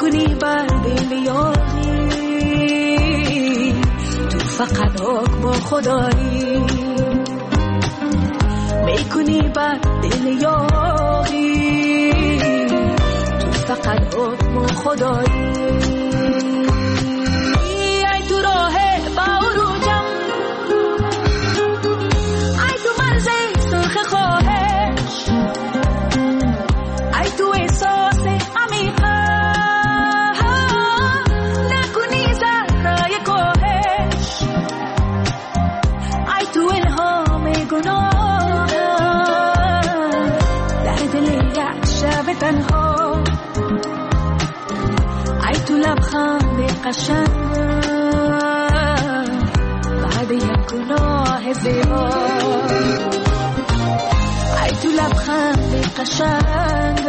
میکنی بر دل یاری، تو فقط حکم خدایی میکنی بر دل یاری، تو فقط حکم خدایی. ای تو راه باروجم، ای تو مرز سرخ خواهش، ای تو احساس عمیقم، نکنی ذره کاهش، ای تو الهام گناه در دل یک شب تنها، ای تو لبخند قشنگ بعد یک گناه زیبا، ای تو لبخند قشنگ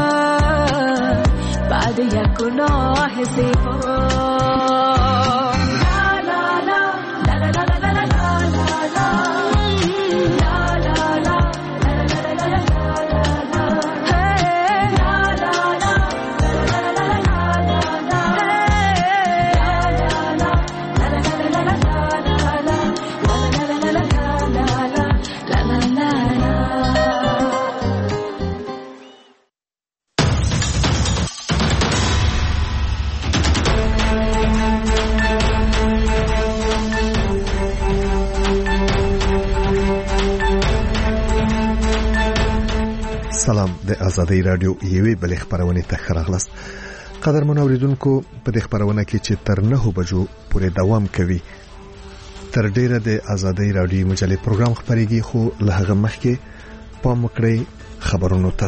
بعد یک گناه زیبا. سلام، د آزادۍ رادیو یوې بلې خبرونه ته راغلاست. قدرمن اوریدونکو، په دې خبرونه کې چې تر 9 بجو پورې دوام کوي تر ډیره د آزادۍ رادیو مجلې پروګرام خبريږي، خو له هغه مخکې پام وکړئ خبرونو ته.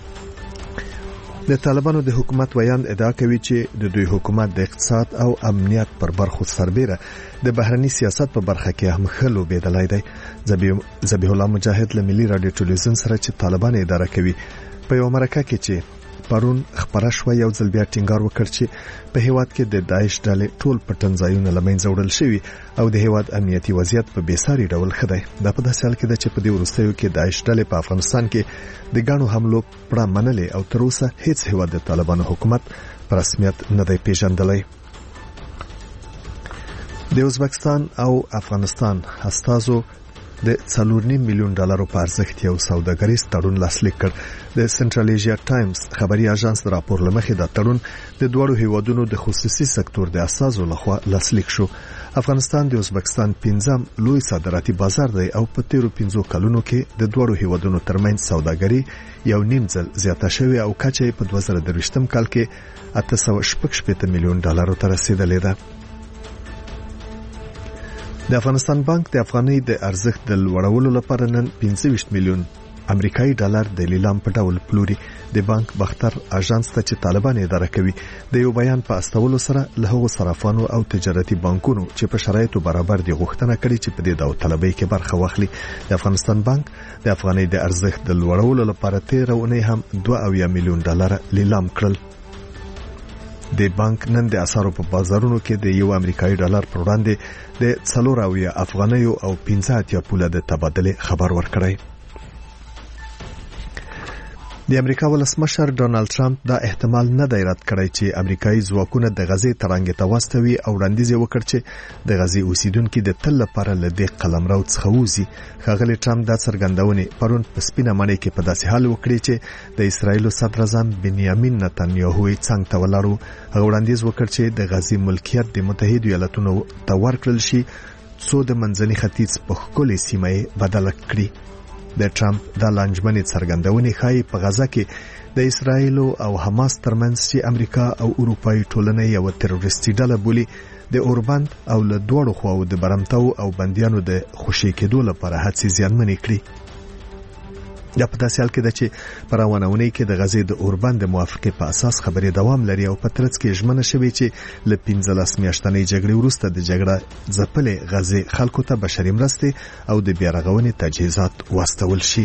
د طالبانو د حکومت ویاند ادعا کوي چې د دوی حکومت د اقتصاد او امنیت پر برخو سربېره د بهرني سیاست په برخه کې هم ښه لوبېدلی دی. ذبیح الله مجاهد له ملي رادیو ټلویزیون سره چې طالبان اداره کوي په یو مرکه کې چې پرون خبره شوه یو ځل بیا ټینګار وکړ چې په هیواد کې د داعش ډلې ټول پټنځایونه له منځه وړل شوي او د هیواد امنیتي وضعیت په بېساري ډول ښه دی. دا په داسې حال کې ده چې په دې وروستیو کې داعش ډلې په افغانستان کې د ګڼو حملو پړه منلې او تر اوسه هیڅ هیواد د طالبانو حکومت په رسمیت نه دی پیژندلی. د ازبکستان او افغانستان استازو د 4.5 میلیون ډالرو په ارزښت یو سوداګریز تړون لاسلیک کړ. د سنټرل ایشیا ټایمز خبري اژانس راپور لمخې دا تړون د دوړو هیوادونو د خصوصي سکتور د اساسو لخوا لاسلیک شو. افغانستان د ازبکستان 15م لوی صادراتي بازار دی او په تیرو 15 کلونو کې د دوړو هیوادونو ترمنځ سوداګري یو نیم ځل زیاته شوې او کچه په 2023م کال کې 860 میلیون ډالرو ته رسیدلې ده. د افغانستان بانک د افغانۍ د ارزښت د لوړولو لپاره نن 25 میلیون امریکایي ډالر د لیلام په ډول پلوري. د بانک بختر اژانس ته چې طالبان اداره کوي د یو بیان په استولو سره له هغو صرافانو او تجارتي بانکونو چې په شرایطو برابر دي غوښتنه کړې چې په دې داوطلبۍ کې برخه واخلي. د افغانستان بانک د افغانۍ د ارزښت د لوړولو لپاره 13 اونۍ هم 2 میلیون ډالر لیلام کړل. د بانک نن د اسعارو په بازارونو کې د یو امریکایي ډالر پر وړاندې د 4 افغانیو او 15 پوله د تبادله خبر ورکړی. د امریکا ولسمشر ډونالد ټرمپ دا احتمال نه دی رد کړی چې امریکایي ځواکونه د غزې ترانګې ته واستوي او وړاندیز وکړ چې د غزې اوسیدونکو د تل لپاره له دې قلمرو څخه وځي. ښاغلی ټرمپ دا څرګندونه پرون په سپینه ماڼۍ کې په داسې حال وکړي چې د اسرایل صدر اعظم بنیامین نتنیاهو یې څنګه ته ولاړو. هغه وړاندیز وکړ چې د غزې ملکیت د متحده ایالاتونو ته ورکړل شي څو د منځني ختیځ په ښکلې سیمه بدل کړي. د ټرمپ د لانجمنې څرګندونې ښایي په غزه کې د اسرایل او حماس ترمنځ چې امریکا او اروپایي ټولنه یو تروریستي ډله بولي د اوربند او له دوړو خواو د برمتو او بنديانو د خوشي کېدو لپاره هڅې زیانمنې کړي. دا په داسې حال کې ده چې په روانونه کې د غزې د اوربند موافقه په اساس خبرې دوام لري او په ترڅ کې ژمنه شوې چې ل 15 میاشتنۍ جګړې وروسته د جګړه ځپلې غزې خلکو ته بشري مرستې او د بیارغونې تجهیزات واستول شي.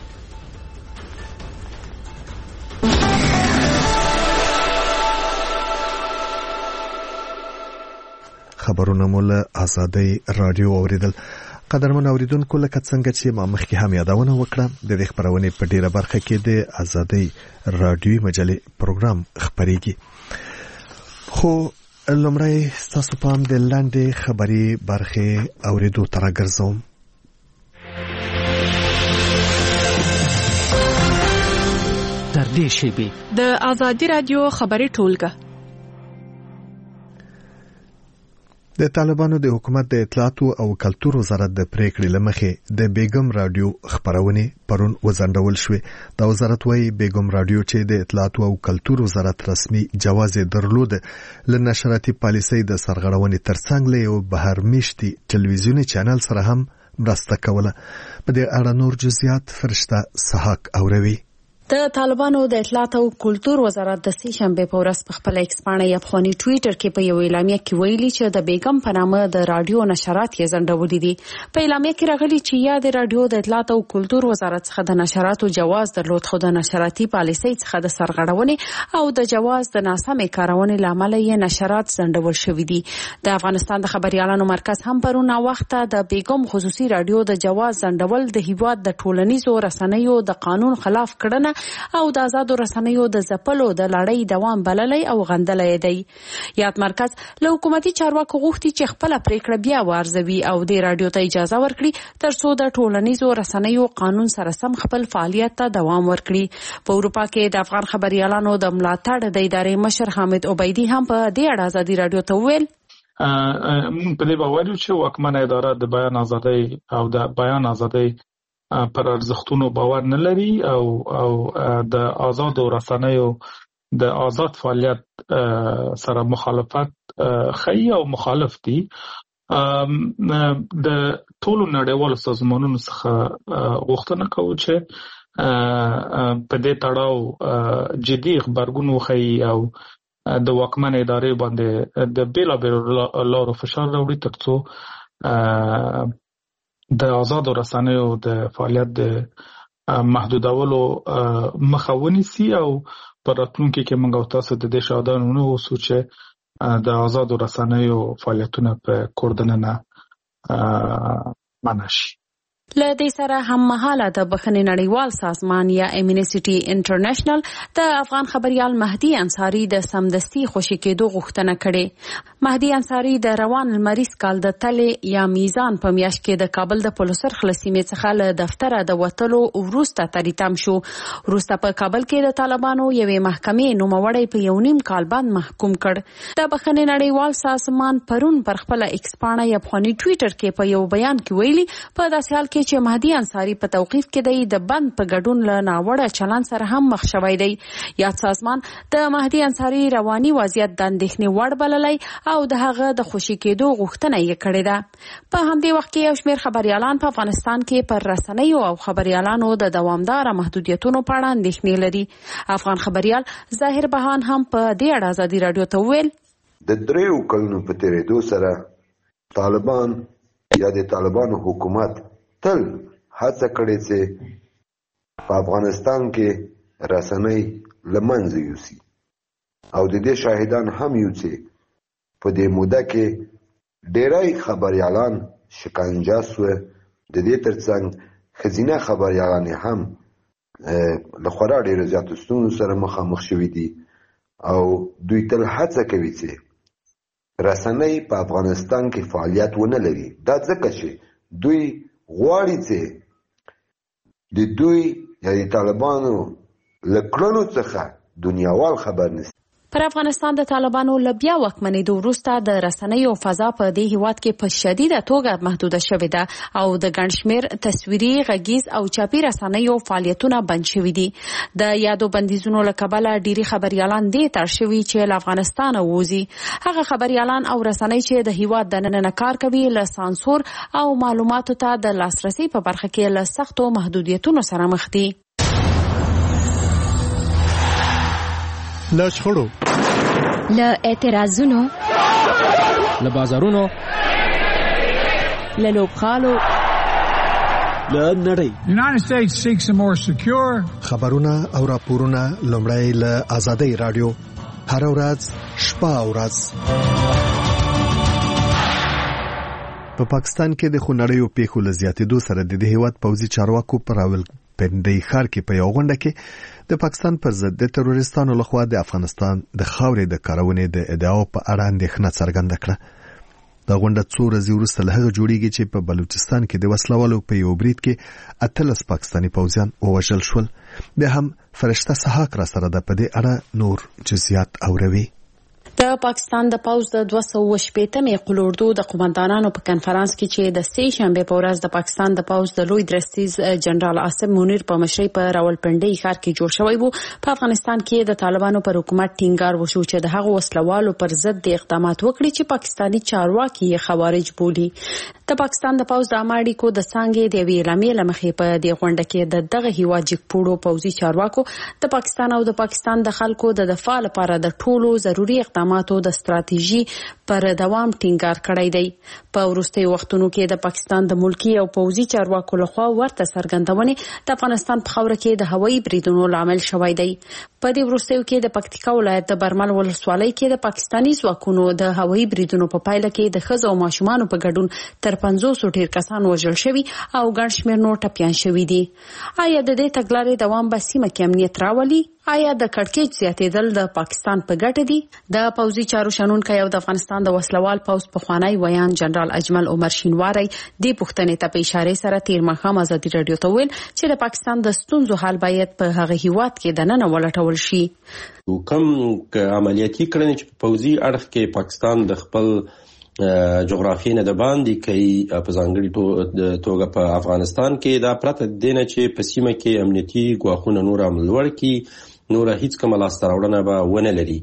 خبرونه مول آزادۍ رادیو اوریدل. قدرمن اوریدونکو، لکه څنګه چې ما مخکې هم یادونه وکړه د دې خبرونې په ډیره برخه کې د آزادۍ رادیو مجلې پروګرام خبريږي. خو لومړی ستاسو پام د لاندې خبري برخې اوریدو ته راګرځوم. تر دې شیبې د آزادي رادیو خبري ټولګه د طالبانو د حکومت د اطلاعات او کلتور وزارت د پریکړې لمخې د بیګم رادیو خبرونه پرون وزندول شوې. د وزارت وايي بیګم رادیو چې د اطلاعات او کلتور وزارت رسمي جواز درلود لنشراتي پالیسۍ د سرغړونې ترڅنګ له یو بهر میشتي ټلویزیونی چینل سره هم مرسته کوله. په دې اړه نور جزئیات فرشته سحاق اوروي. د طالبانو د اطلاعات او کلتور وزارت د سې شنبه په ورځ په خپل ایکس باندې افغاني ټوئیټر کې په یو اعلامیه کې ویلي چې د بیګم په نامه د رادیو نشرات یې ځنډولې دي. په اعلامیه کې راغلي چې یا د رادیو د اطلاعات او کلتور وزارت څخه د نشراتو جواز درلود، خو د نشراتي پالیسۍ څخه د سرغړونې او د جواز د ناسمې کارونې لامل یې نشرات ځنډول شوې دي. د افغانستان د خبريالانو مرکز هم پرونه وخت د بیګم خصوصي رادیو د جواز ځنډول د هیواد د ټولنیزو رسنیو د قانون خلاف کړنه او د آزادو رسنیو د ځپلو د لړۍ دوام بللی او غندلی دی. یاد مرکز له حکومتي چارواکو غوښتي چې خپل پریکړه بیا وارزوي او د رادیو ته اجازه ورکړي ترڅو د ټولنیزو رسنیو قانون سره سم خپل فعالیت ته دوام ورکړي. په اروپا کې د افغان خبريالانو د ملاتړ د ادارې مشر حامد عبیدي هم په دې اړه آزادي رادیو ته وویل مونږ په دې باور یو چې واکمنه اداره د بیان ازادۍ او د بیان ازادۍ پر ارزښتونو باور نه لري او د آزادو رسنیو د آزاد فعالیت سره مخالفت خي او مخالف دي. د ټولو نړیوالو سازمانونو څخه غوښتنه کوي چې په دې تړاو جدي خبرګون وخی او د واکمن ادارې باندې د بیلابیلو لارو فشار راوړي ترڅو د آزادو رسنیو د فعالیت د محدودولو مخه ونیسي او په راتلونکي کې موږ تاسو د دې شاهدانو اوسو چې د آزادو رسنیو فعالیتونه په کوردننه منشي. له دې سره هم مهاله د بخښنې نړیوال سازمان یا امنیسټي انټرنیشنل د افغان خبريال مهدي انصاری د سمدستي خوشی کېدو غوښتنه کړې. مهدي انصاری د روان لمریز کال د تلې یا میزان په میاشت کې د کابل د پولسر خلاصیمې څخه له دفتره د وټلو وروسته تریتم شو. وروسته په کابل کې د طالبانو یوې محکمې نوموړی په 1.5 کال باندې محکوم کړ. د بخښنې نړیوال سازمان پرون پر خپل ایکس باندې افغاني ټوئیټر کې په یو بیان کې ویلي په داسې حال کې چې مهدي انصاری په توقیف کې دی د بند په ګډون له ناوړه چلند سره هم مخ شوی دی. یاد سازمان د مهدي انصاری رواني وضعیت د اندېښنې وړ بللی او د هغه د خوشي کېدو غوښتنه یې کړې ده. په همدې وخت کې یو شمېر خبريالان په افغانستان کې پر رسنیو او خبريالانو د دوامدار محدودیتونو په اړه اندېښنې لري. افغان خبريال ظاهر بهان هم په دې اړه آزادي رادیو ته وویل د 3 کلونو په تیریدو سره طالبان یا د طالبانو حکومت تل هڅه کړې چې په افغانستان کې رسنۍ لمنځه یوسي او د دې شاهدان هم یو چې په دې موده کې ډېری خبريالان شکنجه شوه. د دې ترڅنګ ښځینه خبريالان هم له خورا ډېرو زیاتو ستونزو سره مخامخ شوي دي او دوی تل هڅه کوي چې رسنۍ په افغانستان کې فعالیت ونه لري. دا ځکه چې دوی غواړي چې د دوی یا د طالبانو له کړنو څخه دنیاوال خبر نشي. پر افغانستان د طالبانو له بیا واکمنېدو وروسته د رسنیو فضا په دې هیواد کې په شدیده توګه محدوده شوې ده او د ګڼ شمېر تصویري، غږیز او چاپي رسنیو فعالیتونه بند شوي دي. د یادو بندیزونو له کبله ډېری خبريالان دې تړ شوي چې له افغانستانه ووځي. هغه خبريالان او رسنۍ چې د هیواد دننه کار کوي له سانسور او معلوماتو ته د لاسرسي په برخه کې له سختو محدودیتونو سره مخ دي. له شخړو، له اعتراضونو، له بازارونو، له لوبغالو، له نړۍ. United States seeks a more secure. خبرونه او راپورونه لومړی له آزادۍ رادیو هر ورځ شپه او ورځ. په پاکستان کې د خونړیو پیښو له زیاتېدو سره د هیواد پوځي چارواکو پر راولپنډي ښار کې په یو غونډه کې د پاکستان پر ضد د تروریستانو لخوا د افغانستان د خاورې د کارونې د ادعاو په اړه اندېښنه څرګنده کړه. دا غونډه څو ورځې وروسته له هغه جوړیږي چې په بلوچستان کې د وسلوالو په یو برید کې 18 پاکستاني پوځیان ووژل شول. بیا هم فرشته سحاق را سره د په دې اړه نور جزئیات اوروي. د پاکستان د پوځ د 280 قلوردو د قومندانانو په کنفرانس کې چې د سې شنبه په ورځ د پاکستان د پوځ د لوی درستیز جنرال عاصم منیر په مشرۍ په راولپنډي ښار کې جوړ شوی وو. په افغانستان کې د طالبانو پر حکومت ټینګار وشو چې د هغو وسلوالو پر ضد د اقدامات وکړي چې پاکستاني چارواکي یې خوارج بولي. د پاکستان د پوځ د اماړیکو د څنګه د ویلامې لمخې په دې غونډه کې د دغه هیواد جګپوړو پوځي چارواکو د پاکستان او د پاکستان د خلکو د دفاع لپاره د ټولو ضروري اقداماتو د ستراتیژي پر دوام ټینګار کړی دی. په وروستي وختونو کې د پاکستان د ملکی او پوځي چارواکو لخوا ورته څرګندونې د افغانستان په خاوره کې د هوایي بریدونو لامل شوی دی. په دې وروستیو کې د پکتیکا ولایت د برمل ولسوالۍ کې د پاکستاني ځواکونو د هوایي بریدونو په پایله کې د ښځو او ماشومانو په ګډون تر 500 ډیر کسان وژل شوي او ګڼ شمېر نور ټپیان شوي دي. آیا د دې تګلارې دوام به سیمه کې امنیت راولي؟ آیا د کړکېچ زیاتېدل د پاکستان په ګټه دي؟ د پوځي چارو شنونکی او د افغانستان د وسلوال پوځ پخوانی ویان جنرال اجمل عمر شینواری د پښتنې ته په اشاره سره تیر ماښام ازادي رادیو ته ویل چې د پاکستان د ستونزو حل باید په هغه هیواد کې دننه ولټول شي. کوم عملیاتي کړنې چې په پوځي اړخ کې پاکستان د خپل جغرافیې نه د باندې کوي په ځانګړي توګه په افغانستان کې دا پرته دینه چې په سیمه کې امنیتي ګواښونه نور هم لوړ کی نور هیڅ کومه لاسته راوړنه به ونه لري.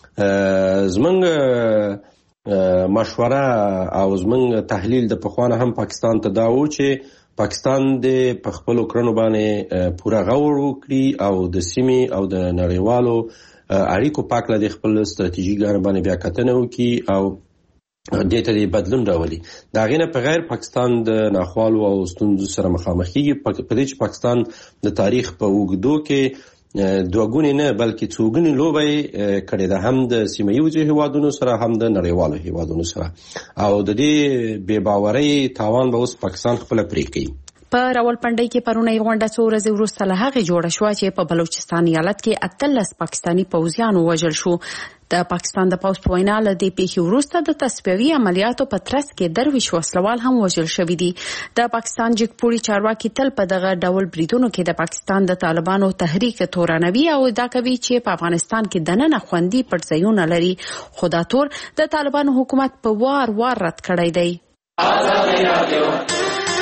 زمونږ مشوره او زمونږ تحلیل د پخوانه هم پاکستان ته دا و چې پاکستان د په خپلو کړنو باندې پوره غور وکړي او د سیمې او د نړیوالو اړیکو په اړه د خپل ستراتیژي ګانو باندې بیا کتنه وکړي او دې ته بدلون راولي. دا غینه په غیر پاکستان د ناخوالو او ستونزو سره مخامخ کیږي. په دې چې پاکستان د تاریخ په اوږدو کې دوه ګونې نه بلکې څو ګونې لوبې کړې ده، هم د سیمه ییزو هیوادونو سره هم د نړیوالو هیوادونو سره، او د دې بې باورۍ تاوان به اوس پاکستان خپله پرې کوي. په راولپنډي کې پرونی غونډه څو ورځې وروسته له هغې جوړه شوه چې په بلوچستان ایالت کې 18 پاکستاني پوځیان ووژل شو. د پاکستان د پوځ په وینا له دې پیښې وروسته د تصفیوي عملیاتو په ترڅ کې درویش وسلوال هم وژل شوي دي. د پاکستان جګپوړي چارواکي تل په دغه ډول بریدونو کې د پاکستان د طالبانو تحریک تورنوي او دا کوي چې په افغانستان کې دننه خوندي پټ ځایونه لري، خو دا تور د طالبانو حکومت په وار وار رد کړی دی.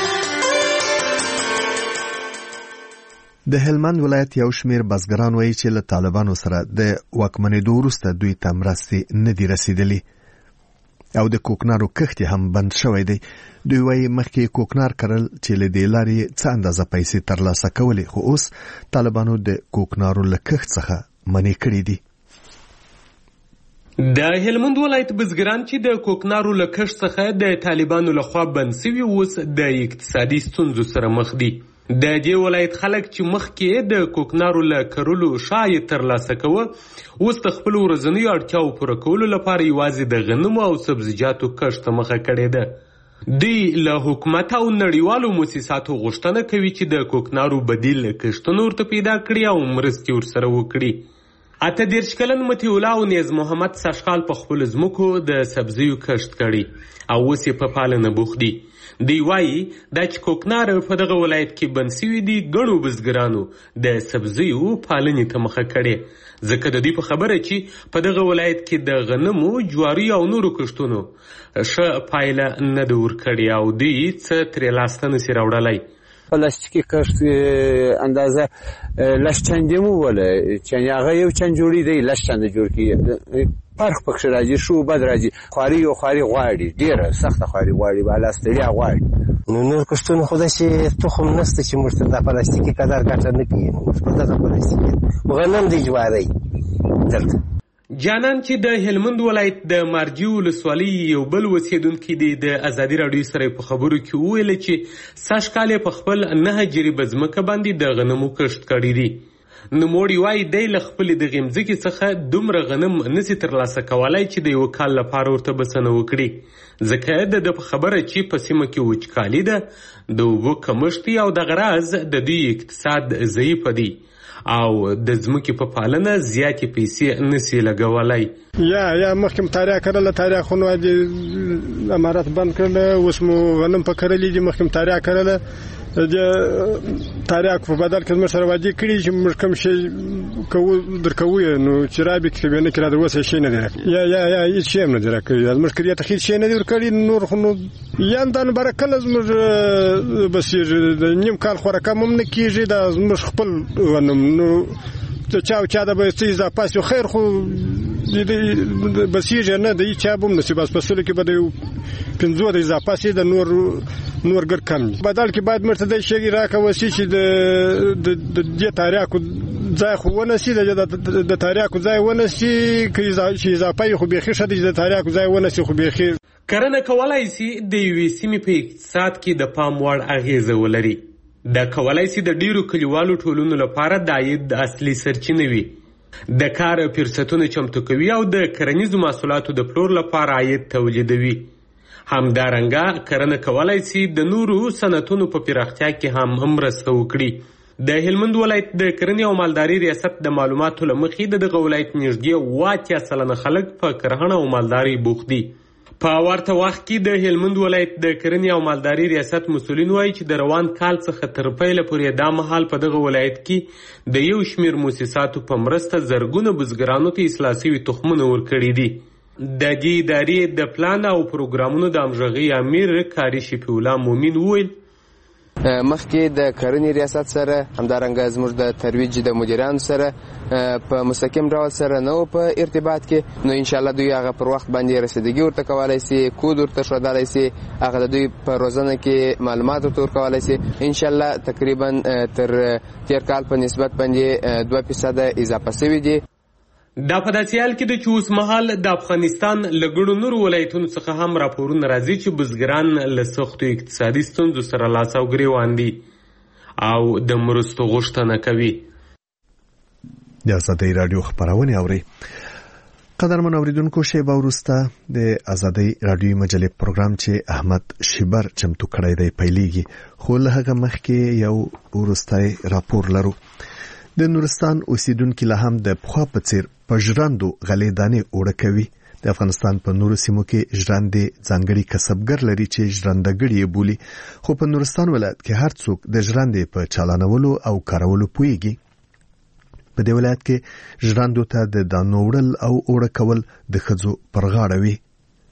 د هلمند ولایت یو شمیر بزګران وایي چې له طالبانو سره د واکمنېدو وروسته دوی ته مرستې نه دي رسیدلي او د کوکنارو کښت هم بند شوی دی. دوی وایي مخکې کوکنار کرل چې له دې لارې څه اندازه پیسې ترلاسه کولې، خو اوس طالبانو د کوکنارو له کښت څخه منع کړي دي. د هلمند ولایت بزګران چې د کوکنارو له کښت څخه د طالبانو لخوا بند سوي اوس د اقتصادي ستونزو سره مخ دي. د دې ولایت خلک چې مخکې د کوکنارو له کرلو شاید ترلاسه کوه، اوس د خپلو ورځنیو اړتیاوو پوره کولو لپاره یوازې د غنمو او سبزیجاتو کښت ته مخه کړې ده. دوی له حکومت او نړیوالو مؤسساتو غوښتنه کوي چې د کوکنارو بدیل کښتونه ورته پیدا کړي او مرستې ورسره وکړي. 38 کلن مطیع الله او نیز محمد ساشقال په خپلو ځمکو د سبزیو کښت کړي او اوس یې په پالنه بوخت دي. دی وایي دا چې کوکنار په دغه ولایت کې بند سوي دي ګڼو بزګرانو د سبزیو پالنې ته مخه کړې، ځکه د دوی په خبره چې په دغه ولایت کې د غنمو، جواري او نورو کښتونو ښه پایله نه ده ورکړې او دوی څه ترې لاسته نشي راوړلی. پلاستیکي کښت اندازه لس چندې مو وله چې هغه یو چند جوړي دی لس چنده جوړ کړي، فرق پکښې راځي، شو بد راځي. خواري یو خواري غواړي، ډېره سخته خواري غواړي، بالا ستړیا غواړي. نو نور کښتونه خو داسې تخم نشته چې موږ ته دا پلاستیکي قدر ګټه نه کوي. موږ په دغه پلاستیکي غنم دی، جواری دلته. جانان چې د هلمند ولایت د مارجې ولسوالۍ یو بل اوسېدونکی دی د ازادي راډیو سره په خبرو کې وویل چې سږ کال یې په خپل 9 جریبه ځمکه باندې د غنمو کښت کړی دی. نوموړي وایي دی له خپلې دغې مځکې څخه دومره غنم نسي ترلاسه کولی چې د یو کال لپاره ورته بسنه وکړي، ځکه د ده په خبره چې په سیمه کې وچکالي ده، د اوبو کمښت او دغه راز د دوی اقتصاد ضعیفه دی او د ځمکې په پالنه زیاتې پیسې نسي لګولی. یا مخکې تاریخ کرله، تاریخ خو نو د امارات بند کړله، اوس مو غنم په کرلي دي، مخکې تاریخ کرله د تاریخ په بدل کې موږ سره وعده کړي چې موږ کوم شی درکوو، نو چې رابط کې نه کړه د وسه شي نه دی یا هیڅ شی نه دی راکړي، موږ کړی ته هیڅ شی نه دی ورکړي، نور خو نو یا دان برکل موږ بس د نیم کال خوراک هم نه کیږي، د موږ خپل غنم نو چا د به څه اضافه شو خیر خو بسیږي نه د چا بم نصیب اس فصل کې بده 15 د اضافه شي د نور ګر کم بدل کې بعد مرتده شي راکوي چې د تاریخ ځای خو ونسی د تاریخ ځای ونسی کې اضافه خو به خشه د تاریخ ځای ونسی خو به خیر کرنه کولای شي د یوې سیمې په اقتصاد کې د پام وړ اغیزه ولري. دا کولای شي د ډیرو کلیوالو ټولنو لپاره د عاید اصلي سرچینه وي، د کار فرصتونه چمتو کوي او د کرنیزو محصولاتو د پلور لپاره عاید تولیدوي. همدارنګه کرنه کولای شي د نورو صنعتونو په پراختیا کې هم مرسته وکړي. د هلمند ولایت د کرنې او مالداري ریاست د معلوماتو له مخې دغه ولایت نږدې 80% خلک په کرهڼه او مالداري بوخت دي. په ورته وخت کې د هلمند ولایت د کرنې او مالداري ریاست مسؤلین وایي چې د روان کال څخه تر پیله پورې دا مهال په دغه ولایت کې د یو شمیر مؤسساتو په مرسته زرګونه بزګرانو ته اصلاح شوي تخمونه ورکړي دي. د دې ادارې د پلان او پروګرامونو د همغږۍ امیر کاري شفیع الله مومن وویل مخکې د کرنې ریاست سره همدارنګه زموږ د ترویج د مدیرانو سره په مستقیم ډول سره نه په ارتباط کې، نو انشاءالله دوی هغه پر وخت باندې رسیدګي ورته کولی شي، کود ورته ښودلی شي، هغه د دوی په روزنه کې معلومات ورته ورکولی شي. انشاءالله تقریبا تر تیر کال په نسبت باندې 2% اضافه شوي دي. دا په داسې حال کې ده چې اوس مهال د افغانستان له ګڼو نورو ولایتونو څخه هم راپورونه راځي چې بزګران له سختو اقتصادي ستونزو سره لاس او ګریوان دي او د مرستو غوښتنه کوي. د ازادۍ راډیو خبرونه اوري. قدرمن اوریدونکو، شیبه وروسته د ازادۍ راډیو مجلې پروګرام چې احمد شیبر چمتو کړی دی پیلېږي، خو له هغه مخکې یو وروستی راپور لرو. د نورستان اوسیدونکو له هم د پخوا په څیر په ژرندو غلې دانې اوړه کوي. د افغانستان په نورو سیمو کې ژرندې ځانګړي کسبګر لري چې ژرندګړي یې بولي، خو په نورستان ولایت کې هر څوک د ژرندې په چالانولو او کارولو پوهیږي. په دې ولایت کې ژرندو ته د دانو وړل او اوړه کول د ښځو پر غاړه وي.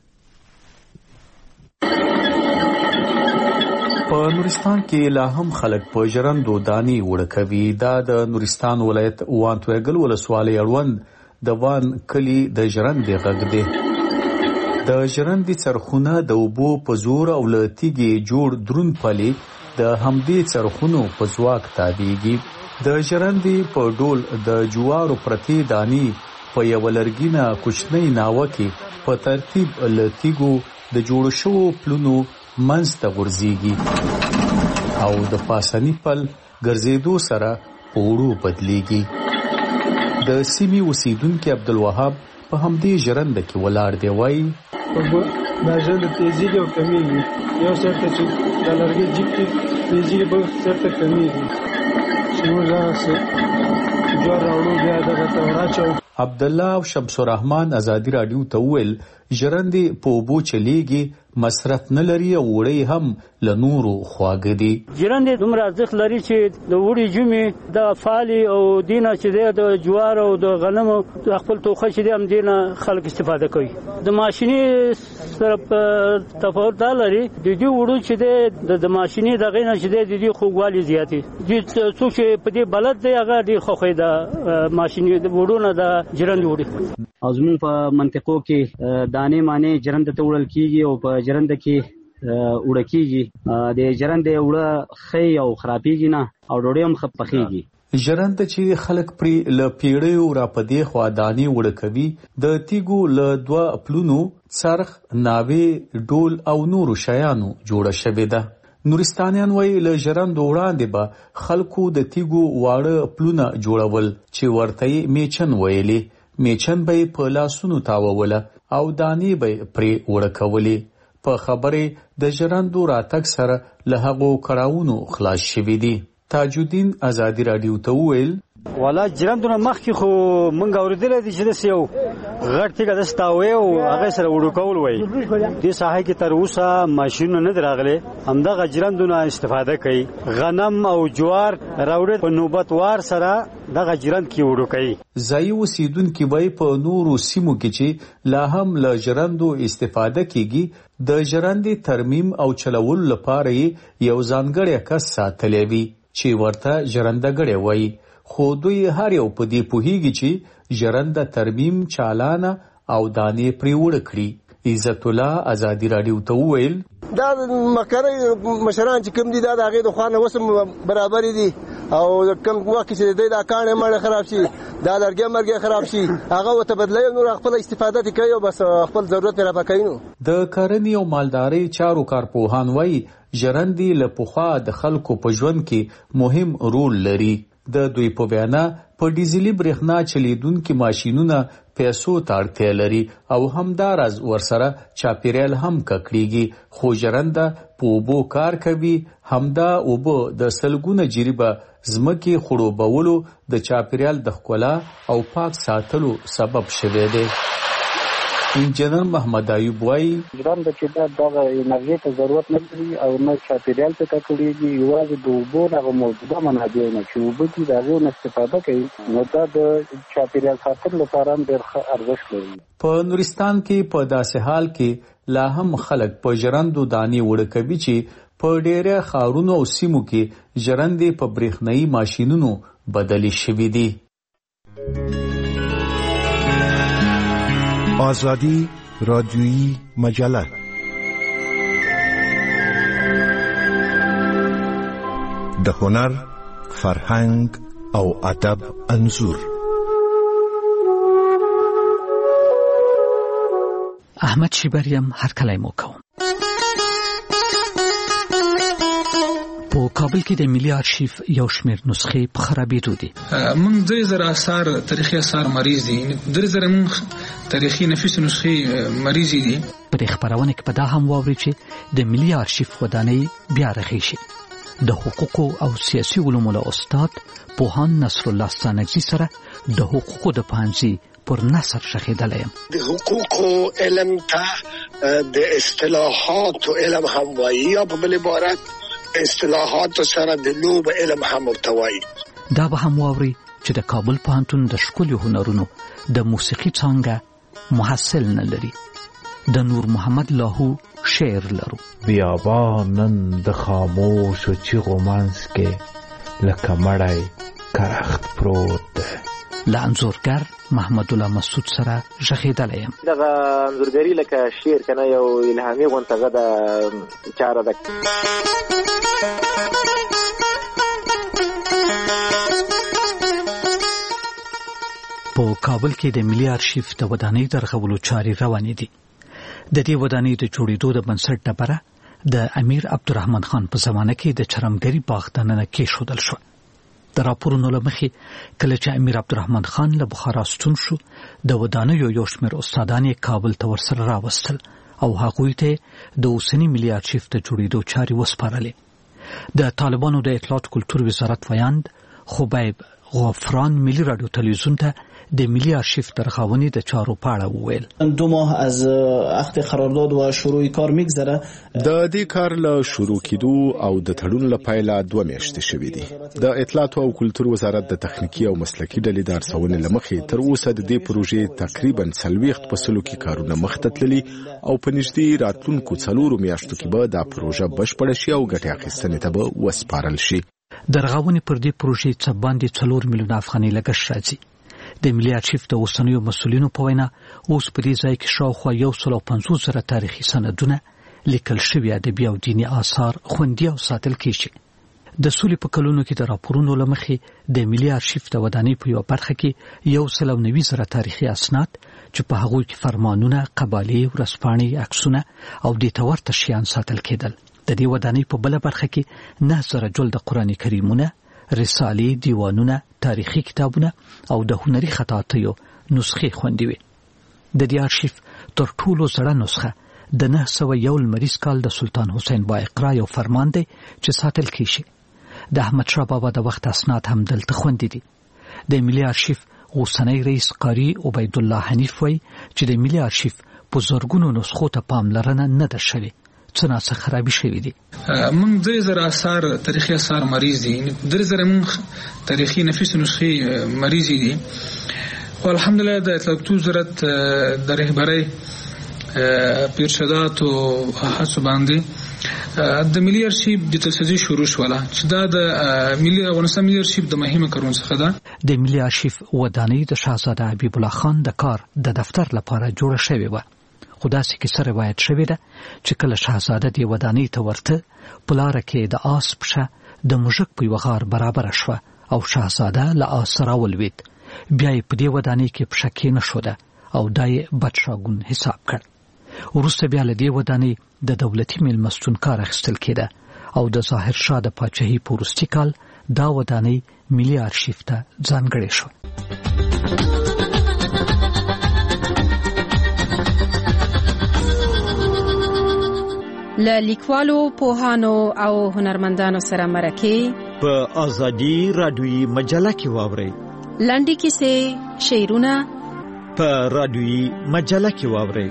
په نورستان کې لا هم خلک په ژرندو دانې اوړه کوي. دا د نورستان ولایت وان توګل ولسوالۍ اړوند د وان کلی د ژرندې غږ دی. د ژرندې څرخونه د اوبو په زور او له تیږې جوړ دروند پلي د همدې څرخونو په ځواک تابېږي. د ژرندې په ډول د جوارو پرتې دانې په یوه لرګینه کوچنۍ ناوه کې په ترتیب له تیږو د جوړو شوو پلونو منځ ته غورځېږي او د پاسني پل ګرځېدو سره په اوړو بدلېږي. د سیمې اوسیدونکي عبدالوهاب په همدې ژرنده کې ولاړ دی. وایي دا ژرنده تیزېږي او کمیږي، یو سرته چې د لرګي جیب کې تیزېږي بل سرته کمیږي چې موږ هغسې جوار راوړو بیا دغه ته وراچوو. عبدالله او شمس الرحمن ازادي راډیو ته وویل ژرندې په اوبو چلیږي، مصرف نه لري او وړۍ هم له نورو خواږه دي. ژرندې دومره ارزښت لري چې د وړۍ جومې د فالي او دینه چې دی د جوار او د غنمو د خپل توخه چې دی هم دینه خلک استفاده کوي. د ماشیني سره تفاوت دا لري د دې وړو چې دی د ماشیني دغې نه چې دی د دې خوږوالي زیاتې دي. څوک چې په دې بلد دی هغه ډېر خوښوي د ماشیني وړو نه د ژرندې وړي. او زموږ په منطقو کې دانې مانې ژرنده ته وړل کېږي او په ژرنده کې اوړه کېږي. د ژرندې اوړه ښه او خرابېږي نه او ډوډۍ هم ښه پخېږي. ژرنده چې خلک پرې له پیړیو راپدې خوا دانې اوړه کوي، د تیږو له 2 پلونو څرخ، ناوې، ډول او نورو شیانو جوړه شوې ده. نورستانیان وایي له ژرندو وړاندې به خلکو د تیږو واړه پلونه جوړول چې ورته یې میچن ویلې. میچن به یې په لاسونو تاووله او دانې به یې پرې وړکولې. په خبرې د ژرندو راتګ سره له هغو کړاوونو خلاص شوي دي. تاج الدین ازادي راډیو ته وویل والا ژرندونه مخکې خو مونږ اورېدلی دي چې داسې یو غټ تیږه داسې تاوی او هغې سره وړو کول وایي. دې ساحه کې تر اوسه ماشینونه نه دي راغلی، همدغه ژرندونه استفاده کوي. غنم او جوار راوړي په نوبت وار سره دغه ژرند کې وړو کوي. ځایي اوسېدونکي وایي په نورو سیمو کې چې لا هم له ژرندو استفاده کیږي د ژرندې ترمیم او چلولو لپاره یې یو ځانګړی کس ساتلی وي چې ورته ژرندهګړی وایي. خو دوی هر یو په دې پوهیږي چې ژرنده ترمیم چالانه او دانې پرې وړه کړي. عزت الله ازادي راډیو ته وویل دا مکرۍ مشران چې کوم دي دا د هغې د خوا نه اوس هم برابرې دي او کوم وخت چې د دوی دا کاڼې ماڼې خراب شي دا لرګی مرګی خراب شي هغه ورته بدلوي نور خپله استفاده ترې کوي او بس خپل ضرورت یې رافع کوي. نو د کرنې او مالدارۍ چارو کارپوهان وایي ژرندې له پخوا د خلکو په ژوند کې مهم رول لري. د دوی په وینا په ډیزلي برېښنا چلیدونکي ماشینونه پیسو ته اړتیا لري او همداراز ورسره چاپیریال هم ککړیږي. خو ژرنده په اوبو کار کوي، همدا اوبه د سلګونه جریبه ځمکې خړوبولو د چاپیریال د ښکلا او پاک ساتلو سبب شوی دی. انجنیر محمد ایوب وایي ژرنده چې دغه انرژي ته ضرورت نه لري او نه چاپیریال ته ککړېږي، یوازې د اوبو دغه موجوده منابع نه چې اوبه دي د هغې نه استفاده کوي، نو دا د چاپیریال ساتلو لپاره هم ډېر ښه ارزښت لري. په نورستان کې په داسې حال کې لا هم خلک په ژرندو دانې وړه کوي چې په ډېره ښارونو او سیمو کې ژرندې په برېښنایي ماشینونو بدلې شوي دي. آزادی رادیویی مجله د هنر، فرهنګ او ادب انځور. احمد شیبریم هرکلی مو کوم. په کابل کې د ملي آرشیف یو شمېر نسخې په خرابېدو دي. موږ 3000 آثار تاریخي آثار مریض دي، 3000 موږ تاریخي نفیس نسخې مریض دي. په دې خبرونه کې په دا هم واوري چې د ملي آرشیف ودانۍ بیا رغې شي. د حقوقو او سیاسي علومو له استاد پوهان نصر الله ستانکزي سره د حقوقو د پوهنځي پر نثر شخیدلی یم. د حقوقو علم ته د اصطلاحات علم هم وایي، یا په بل عبارت اصطلاحات سره د لوب علم هم ورتوایي. دا به هم واوري چې د کابل پوهنتون د ښکلي هنرونو د موسیقي څانګه محصل نه لري. د نور محمد لاهو شعر لرو. بیابانن د خاموش و چیغو منځ کې لکه مړی کرخت پروت ده. له انځورګر محمد الله مسعود سره ژغېدلی یم. دغه انځورګري لکه شعر کنه یو الهامي غونډه ده چاره ده. په کابل کې د ملي آرشیف د ودانۍ د رغولو چارې روانې دي. د دې ودانۍ د جوړېدو د بنسټ ډبره د امیر عبدالرحمن خان په زمانه کې د چرمګري باغ دننه کېښودل شوه. د راپورونو له مخې کله چې امیر عبدالرحمن خان له بخارا ستون شو، د ودانیو یو شمېر استادان یې کابل ته ورسره راوستل او هغوی ته د اوسني ملي آرشیف د جوړېدو چارې وسپارلې. د طالبانو د اطلاعات کلتور وزارت ویاند خبیب غفران ملي رادیو تلویزیون ته د ملي آرشیف د رغونې د چارو په اړه وویل. 2 ماه از عقد قرارداد و شروع کار میگذره. د دې کار له شروع کېدو او د تړون له پیله 2 میاشتې شوې دي. د اطلاعات او کلتور وزارت د تخنیکی او مسلکي ډلې د ارڅونې له مخې تر اوسه د دې پروژې تقریبا 40 فصلو کې کارونه مخته تللي او په نږدې راتلونکو 4 میاشتو کې به دا پروژه بشپړه شي او ګټې اخیستنې ته به وسپارل شي. د رغونې پر دې پروژې څه باندې 4 میلیون افغانۍ لګښت راځي. د ملي آرشیف د اوسنیو مسؤلینو په وینا اوس په دې ځای کې شاوخوا 150,000 تاریخي سندونه، لیکل شوي ادبي او دیني آثار خوندي او ساتل کېږي. د سولې په کلونو کې د راپورونو له مخې د ملي آرشیف د ودانۍ په یوه برخه کې 190,000 تاریخي اسناد چې په هغوی کې فرمانونه، قبالې، ورځپاڼې، عکسونه او دې ته ورته شیان ساتل کېدل. د دې ودانۍ په بل برخه کې 9,000 جلد قرآن کریمونه، رسالې، دیوانونه، تاریخي کتابونه او د هنري خطاطیو نسخې خوندي وي. د دې آرشیف تر ټولو زړه نسخه د 901 لمریز کال د سلطان حسین با اقرا یو فرمان دی چې ساتل کیږي. د احمد شاه بابا د وخت اسناد هم دلته خوندي دي. د ملي آرشیف اوسنی رئیس قاری عبید الله حنیف وایي چې د ملي آرشیف په زرګونو نسخو ته پاملرنه نه ده شوې، څه ناڅه خرابي شوي دي. موږ 3000 آثار تاریخي آثار مریض دي، 3000 موږ تاریخي نفیس نسخې مریض دي. او الحمدلله د اطلاعاتو وزارت د رهبرۍ پیرشدات او هڅو باندې د ملي آرشیف د تاسیس شروع شوله چې دا د ملي افغانستان ملي آرشیف د مهمه کارون څخه ده. د ملي آرشیف ودانۍ د شاهزاده حبیب الله خان د کار د دفتر لپاره جوړه شوې و. خو داسې کیسه روایت شوې ده چې کله شاهزاده د ودانۍ ته ورته په لاره کې د آس پښه د موږک په یوه غار برابره شوه او شاهزاده له آس راولوېد. بیا یې په دې ودانۍ کې پښه کېنښوده او دا یې بدشاګون حساب کړ. وروسته بیا له دې ودانۍ د دولتي میلمستون کار اخیستل کېده او د ظاهر شاه د پاچاهۍ په وروستي کال دا ودانۍ ملي آرشیف ته ځانګړې شوه. له لیکوالو، پوهانو او هنرمندانو سره مرکې په ازادي رادیوي مجله کې واورئ. لنډې کیسې، شعرونه په رادیوي مجله کې واورئ.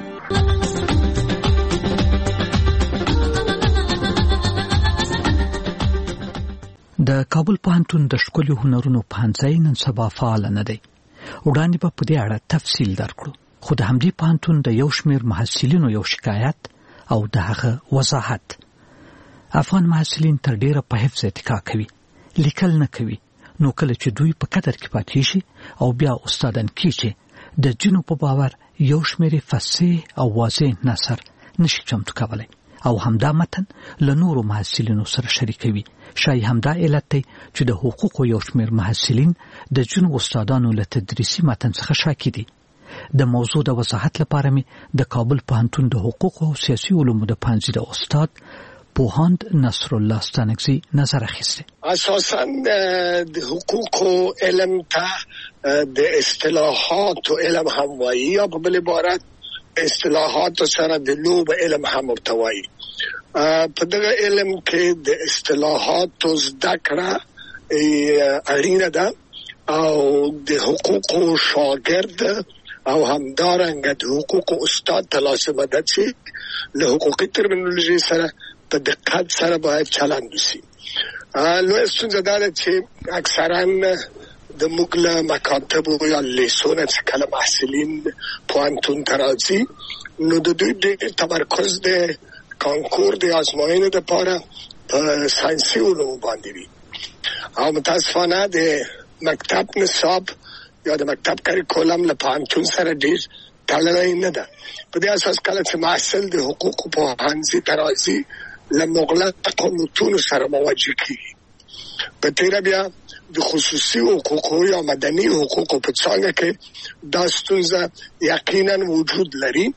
د کابل پوهنتون د ښکلي هنرونو پوهنځی نن سبا فعال نه دی. وړاندې به په دې اړه تفصیل درکړو، خو د همدې پوهنتون د یو شمېر محصلینو یو شکایت او د هغه وضاحت. افغان محصلین تر ډیره په حفظ اتکا کوي، لیکل نه کوي، نو کله چې دوی په قدر کې پاتې شي او بیا استادان کیږي د جنو په باور یو شمېر فصیح او واضح نثر نشي چمتو کولی او همدا متن له نورو محصلینو سره شریکوي. شاید همدا علت دی چې د حقوقو یو شمېر محصلین د جنو استادانو له تدریسي متن څخه شاکي دي. د موضوع د وضاحت لپاره مې د کابل پوهنتون د حقوقو او سیاسي علومو د پوهنځي د استاد پوهاند نصر الله ستانکزي نظر اخیسته. اساساً د حقوقو علم ته د اصطلاحات او علم هم وایي، یا په بل عبارت اصطلاحات سره د لوب علم هم ورته وایي. په دغه علم کې د اصطلاحات زده کړه اړینه ده او د حقوقو شاګرد او همدارنګه د حقوقو استاد ته لازمه ده چې له حقوقي ترمینولوژي سره په دقت سره باید چلند وشي. لویه ستونزه دا ده چې اکثرا د موږ له مکاتبو یا لیسونه چې کله محصلین پوهنتون ته راځي نو د دوی ډېر تمرکز د کانکور د ازموینې دپاره په ساینسي علومو باندې وي او متاسفانه د مکتب نصاب یا د مکتب کریکولم له پوهنتون سره ډېر تړلی نه ده. په دې اساس کله چې محصل د حقوقو پوهنځي ته راځي له مغلقو متونو سره مواجه کېږي. په تېره بیا د خصوصي حقوقو یا مدني حقوقو په څانګه کې دا ستونزه یقینا وجود لري،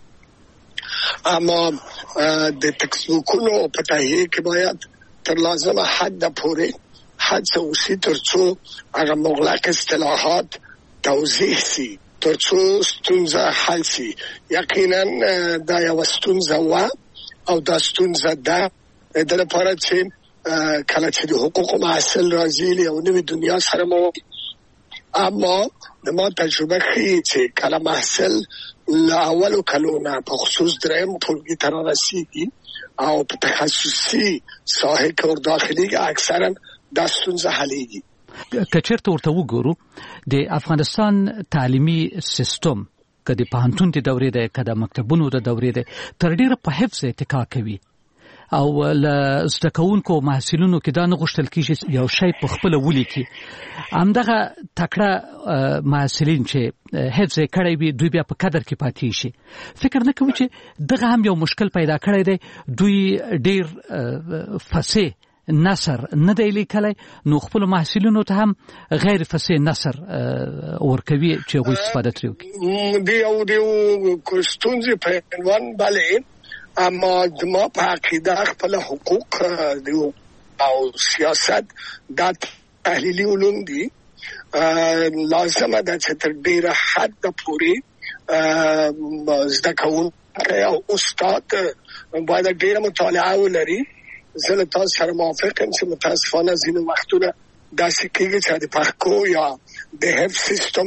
اما د تکسبوکونو په تهیه کې باید تر لازمه حد پورې هڅه وشي ترڅو هغه مغلق اصطلاحات توضیح شي، ترڅو ستونزه حل شي. یقینا دا یوه ستونزه وه او دا ستونزه ده د لپاره چې کله چې د حقوقو محصل راځي له یو نوې دنیا سره مو، اما د ما تجربه ښیي چې کله محصل له اولو کلو نه په خصوص دریم ټولګي ته رارسېږي او په تخصصي ساحه کې ورداخلېږي اکثرا دا ستونزه حلېږي. که چېرته ورته وګورو د افغانستان تعلیمي سیستم که د پوهنتون د دورې دی که د مکتبونو د دورې دی تر ډېره په حفظ اتکا کوي او له زده کوونکو محصلینو کې دا نه غوښتل کېږي یو شی په خپله ولیکي. همدغه تکړه محصلین چې حفظ یې کړی وي دوی بیا په قدر کې پاتې شي. فکر نه کوي چې دغه هم یو مشکل پیدا کړی دی، دوی ډېر فصیح نثر نه دی لیکلی نو خپلو محصلینو ته هم غیر فصیح نثر ورکوي چې هغوی استفاده ترې وکړي. د یو ستونزې په عنوان باندې اما ما په عقیده خپل حقوق او سیاست د تحلیلي علوم دي لازمه ده چې تر ډیره حد پورې زده کوونکی او استاد باید ډیره مطالعه ولري. زه له تاسو سره موافق یم چې متاسفانه ځینې وختونه داسې کېږي چې د پښتو یا د حفظ سیستم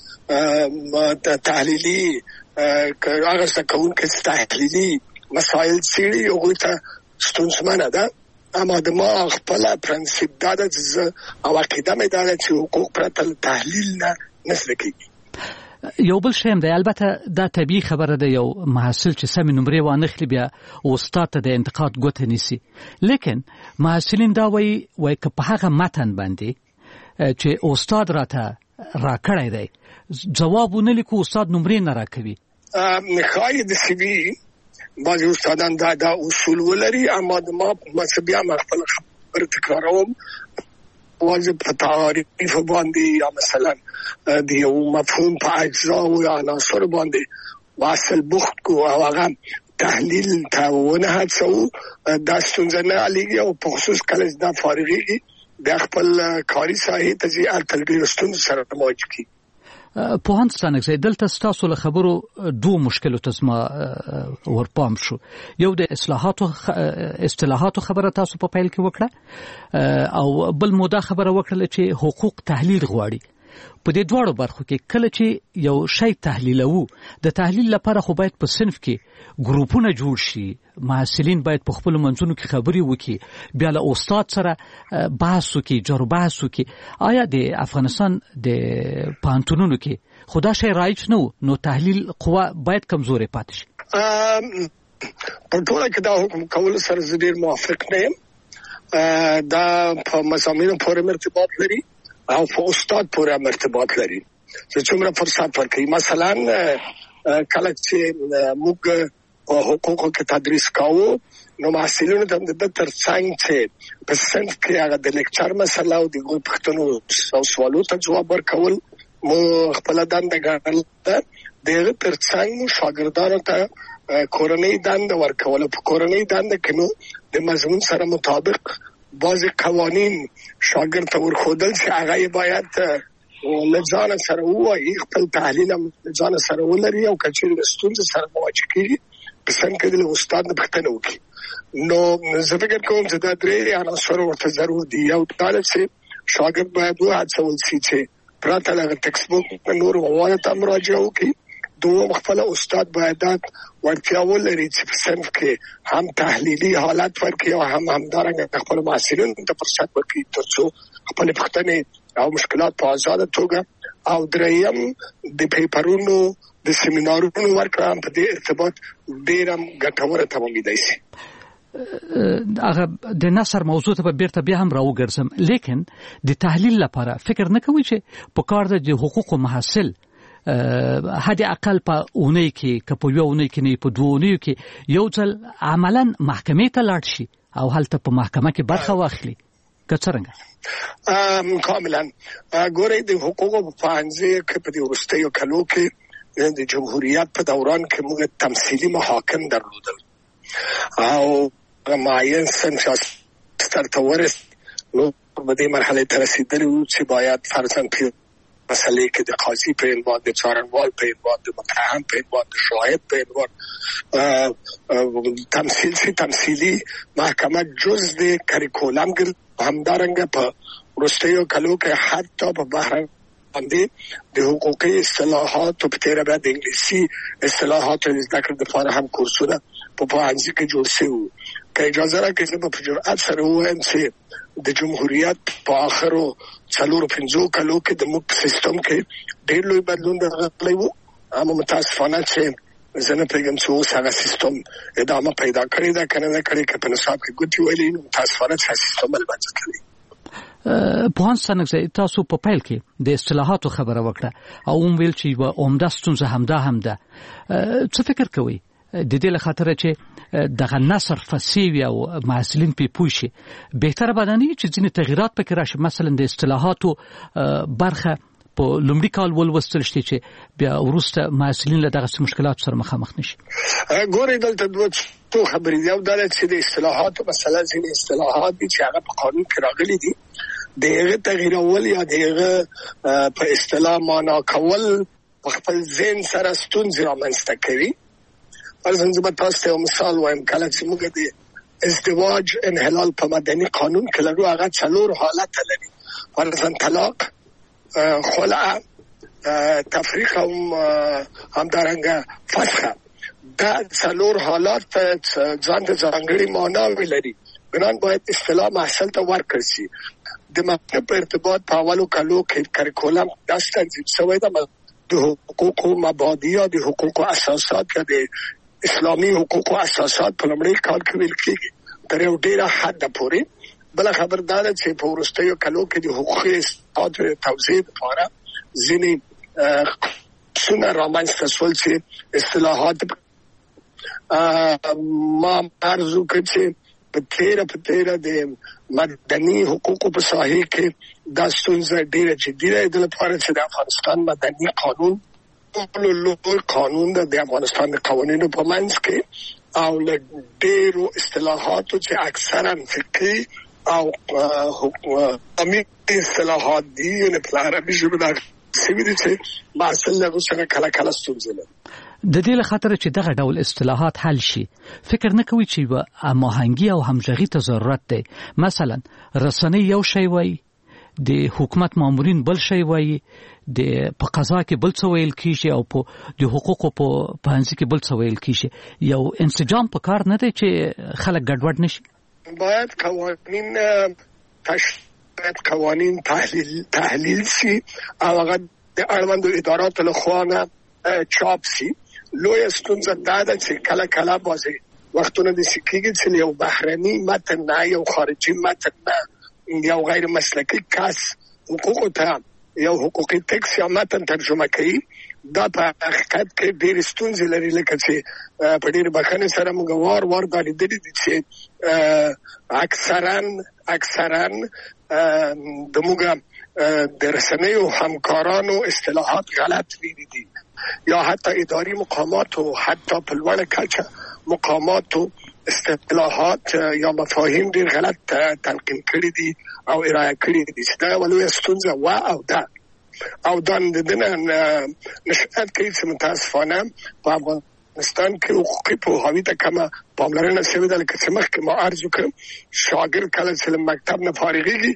تحلیلي هغه زده کوونکي تحلیلي مسایل څېړي هغوی ته ستونزمنه ده. اما د ما خپل پرنسپ دا ده او عقیده مې دا ده چې حقوق پرته تحلیل نه زده کېږي. یو بل شی هم دی، البته دا طبیعي خبره ده، یو محصل چې سمې نمرې وانخلي بیا استاد ته د انتقاد ګوته نیسي. لیکن محصلین دا وایي که په هغه متن باندې چې استاد راته راکړی دی ځواب ونه لیکو استاد نمرې نه راکوي. ښایي د سوي بعضې استادان دا اصول ولري، اما د ما بیا خپله خبره تکراروم واجب په تعریف باندې یا مثلا د یو مفهوم په اجزاو یا عناصر باندې واصل بوخت کو او هغه تحلیل ته ونه هڅو دا ستونزه نه حلېږي او په خصوص کله چې دا فارغېږي بیا خپل کاري ساحې ته ځي هلته له ډېرو ستونزو سره مواجه کېږي. پوهاند ستانکزی دلته ستاسو له خبرو دوه مشکلو ته زما ورپام شو. یو د اصطلاحاتو خبره تاسو په پیل کې وکړه او بل مو دا خبره وکړله چې حقوق تحلیل غواړي. په دې دواړو برخو کې کله چې یو شی تحلیلوو د تحلیل لپاره خو باید په صنف کې ګروپونه جوړ شي، محصلین باید په خپلو منځونو کې خبرې وکړي، بیا له استاد سره بحث وکړي، جارو بحث وکړي. آیا د افغانستان د پوهنتونونو کې خو دا شی رایج نه و نو تحلیل قوه باید کمزورې پاتې شي؟ په ټوله کې دا حکم کولو سره زه ډېر موافق نه یم. دا په مضامینو پورې ارتباط لري او په استاد پورې ارتباط لري چې څومره فرصت ورکوي. مثلا کله چې موږ په حقوقو کې تدریس کوو نو محصلینو ته د ترڅنګ چې په صنف کې هغه د لیکچر مسله او د پوښتنو او سوالو ته جواب ورکول مو خپل دنده ګڼل ده. دغه ترڅنګ شاګردانو ته کورنۍ دنده ورکول. په کورنۍ دنده کې نو د مضمون سره مطابق بعضې قوانین شاګرد ته ورښودل چې هغه یې باید له ځانه سره ووایي، خپل تحلیل هم له ځانه سره ولري او که چېرې له ستونزې سره مواجه کېږي په صنف کې له استاد نه پوښتنه وکړي. نو زه فکر کوم چې دا درې عناصر ورته ضرور دي. یو دا ده چې شاګرد باید وهڅول شي چې پرته له هغه ټکسټ بوک نه نورو موادو ته مراجعه وکړي. دوم خپل استاد باید ورتیا ولري چې په صنف کې هم تحلیلي حالت ورکړي او هم همدارنګه خپل محصلینو ته فرصت ورکړي تر څو خپل پوښتنې او مشکلات په آزاده توګه او دریم د پیپرونو د سیمینارونو ورکړه په دې ارتباط ډېره ګټوره تمامېدای شي. هغه د نثر موضوع ته بیرته بیا هم راوګرځم، لیکن د تحلیل لپاره فکر نه کوي چې په کار د حقوقو محصل حد اقل په اونۍ کې که په یو اونۍ کې نه په دوه اونیو کې یو ځل عملا محکمې ته لاړ شي او هلته په محکمه کې برخه واخلي که څرنګه؟ کاملا ګورئ د حقوقو په پوهنځي کې په دې وروستیو کلو کې د جمهوریت په دوران کې موږ تمثیلي محاکم درلودل او معین صنف ته ورسېد نو په دې مرحلې ته رسېدلي وو چې باید فرضاً مسئله کې د قاضي په عنوان، د څارنوال په عنوان، د متهم په عنوان، د شاهد په عنوان تمثیلي محکمه جز د کریکولم همدارنګه په وروستیو کلو کې حتی په بهر باندې د حقوقي اصطلاحاتو په تېره بیا د انګلیسي اصطلاحاتو د زده کړې لپاره هم کورسونه په پوهنځي کې جوړ شوي وو. که اجازه راکړئ زه به په جرئت سره ووایم چې د جمهوریت په آخرو 4-5 کلو کې د موږ سیستم کې ډېر لوی بدلون راغلی و، اما متاسفانه چې زه نه پوهېږم چې اوس هغه سیستم ادامه پیدا کړې ده که نه کړې. که په نصاب کې ګوتې ویلې نو متاسفانه چې سیستم البته کوي. پوهاند ستانکزی تاسو په پیل کې د اصطلاحاتو خبره وکړه او ویل چې یوه عمده ستونزه همدا هم ده. څه فکر کوئ د دې له خاطره چې دغه نثر فصیح وي او محصلین پې پوه شي بهتره به نه وي چې ځینې تغییرات پکې راشي؟ مثلا د اصطلاحاتو برخه په لومړي کال ولوستل شي چې بیا ورسته محصلین له دغه مشکلات سره مخامخ نشي؟ ګورې دلته دوه خبرې دي. یو دا چې د اصطلاحاتو مسله ځینې اصطلاحات دي چې هغه په قانون کې راغلي دي، د هغه تغییرول یا د هغه په اصطلاح معنا کول په خپل ذهن سره ستونزې رامنځته کوي. فرضاً زه به تاسو ته یو مثال وایم. کله چې موږ د ازدواج انحلال په مدني قانون کې لرو، هغه 4 حالت لري. فرضاً طلاق، خلع، تفریق او همدارنګه فسخ. دا 4 حالات ځان ته ځانګړي معناوې لري. بنان باید اصطلاح محصل ته ورکړل شي. د مکتب په ارتباط په اولو کالو کې کریکولم داسې تنظیم شوی ده. د حقوقو مبادی یا د حقوقو اساسات یا د اسلامي حقوقو اساسات په لومړي کال کې ویل کېږي تر یو ډېره حد پورې. بل خبر دا ده چې په وروستیو کالو کې د حقوقي اصلاحات توضیح لپاره ځینې څونه رامنځته شول چې اصطلاحات ما عرض وکړ چې په تیره د مدني حقوقو په ساحه کې دا ستونزه ډېره جدي ده. د لپاره چې د افغانستان مدني قانون لوی قانون ده د افغانستان د قوانینو په منځ کې، او له ډېرو اصطلاحاتو چې اکثرا فقهي او امي اصطلاحات دي نه په عربي ژبه دا سوي دي چې محصل له څنګه کله ستونزه لري. د دې له خاطر چې دغه ډول اصطلاحات حل شي، فکر نه کوي چې هماهنګي او همغږي ته ضرورت دی؟ مثلا رسنۍ یو شی وایي، د حکومت مامورین بل شی وایي، د په قضا کې بل څه ویل کیږي او په د حقوقو په پوهنځي کې بل څه ویل کیږي. یو انسجام په کار نه دی چې خلک ګډوډ نشي؟ باید قوانین تحلیل شي او هغه د اړوندو اداراتو له خوا نه چاپ شي. لوی ستونزه دا ده چې کله بعضې وختونه داسې کېږي چې یو بهرني متن نه، یو خارجي متن نه، یو غیر مسلکي کس حقوقو ته یو حقوقي ټکس یا متن ترجمه کوي. دا په حقیقت کې ډېرې ستونزې لري، لکه چې په ډېر بخښنې سره موږ وار دا لیدلي دي چې اکثرا د موږ د رسنیو همکارانو اصطلاحات غلط ویلي دي، یا حتی اداري مقاماتو حتی په لوړه کچه مقاماتو اصطلاحات یا مفاهیم ډېر غلط تلقین کړي دي او ارائه کړي دي چې دا یوه لویه ستونزه وه او دا د دنه نشأت کوي چې متاسفانه په افغانستان کې حقوقي پوهاوي ته کمه پاملرنه شوې ده. لکه چې مخکې ما عرض وکړم، شاګرد کله چې له مکتب نه فارغېږي،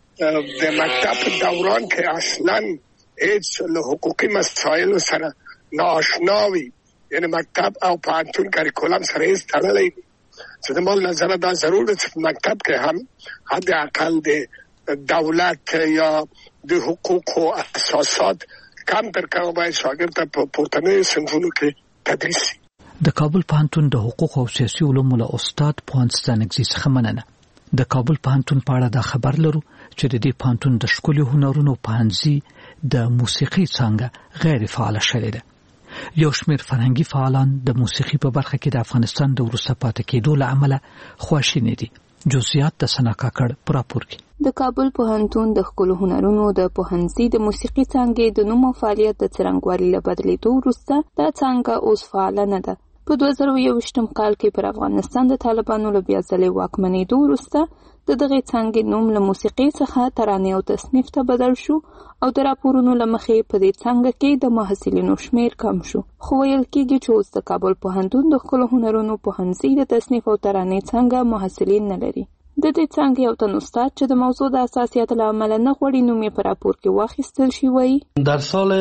د مکتب په دوران کې اصلا هیڅ له حقوقي مسایلو سره ناآشنا وي، یعنی مکتب او پوهنتون کریکولم سره هیڅ تړلی دي. چې د مال نظره دا ضرور ده چې په مکتب کې هم حد اقل د دولت یا د حقوقو اساسات کم تر کمه باید شاګرد ته په پورتنیو صنفونو کې تدریس شي. د کابل پوهنتون د حقوق او سیاسي علومو له استاد پوهاند ستانکزي څخه مننه. د کابل پوهنتون په اړه دا خبر لرو چې د دې پوهنتون د ښکلي هنرونو پوهنځي د موسیقي څانګه غیر فعاله شوې ده. یو شمېر فرهنګي فعالان د موسیقي په برخه کې د افغانستان د وروسته پاتې کېدو له امله خواشیني دي. جزئیات د سنا کاکړ په راپور کې. د کابل پوهنتون د ښکلو هنرونو د پوهنځي د موسیقي څانګې د نوم او فعالیت د څرنګوالي له بدلېدو وروسته دا څانګه اوس فعاله نه ده. په 2021 کال کې پر افغانستان د طالبانو له بیا ځلې واکمنېدو وروسته د دغه څانګې نوم له موسیقي څخه ترانې او تصنیف ته بدل شو او د راپورونو له مخې په دې څانګه کې د محصلینو شمېر کم شو. خو ویل کېږي چې اوس د کابل پوهنتون د ښکلو هنرونو پوهنځي د تصنیف او ترانې څانګه محصلین نه لري. د دې څانګې یو تن استاد چې د موضوع د اساسیت له امله نه غواړي نوم یې په راپور کې واخیستل شي وایي: در سال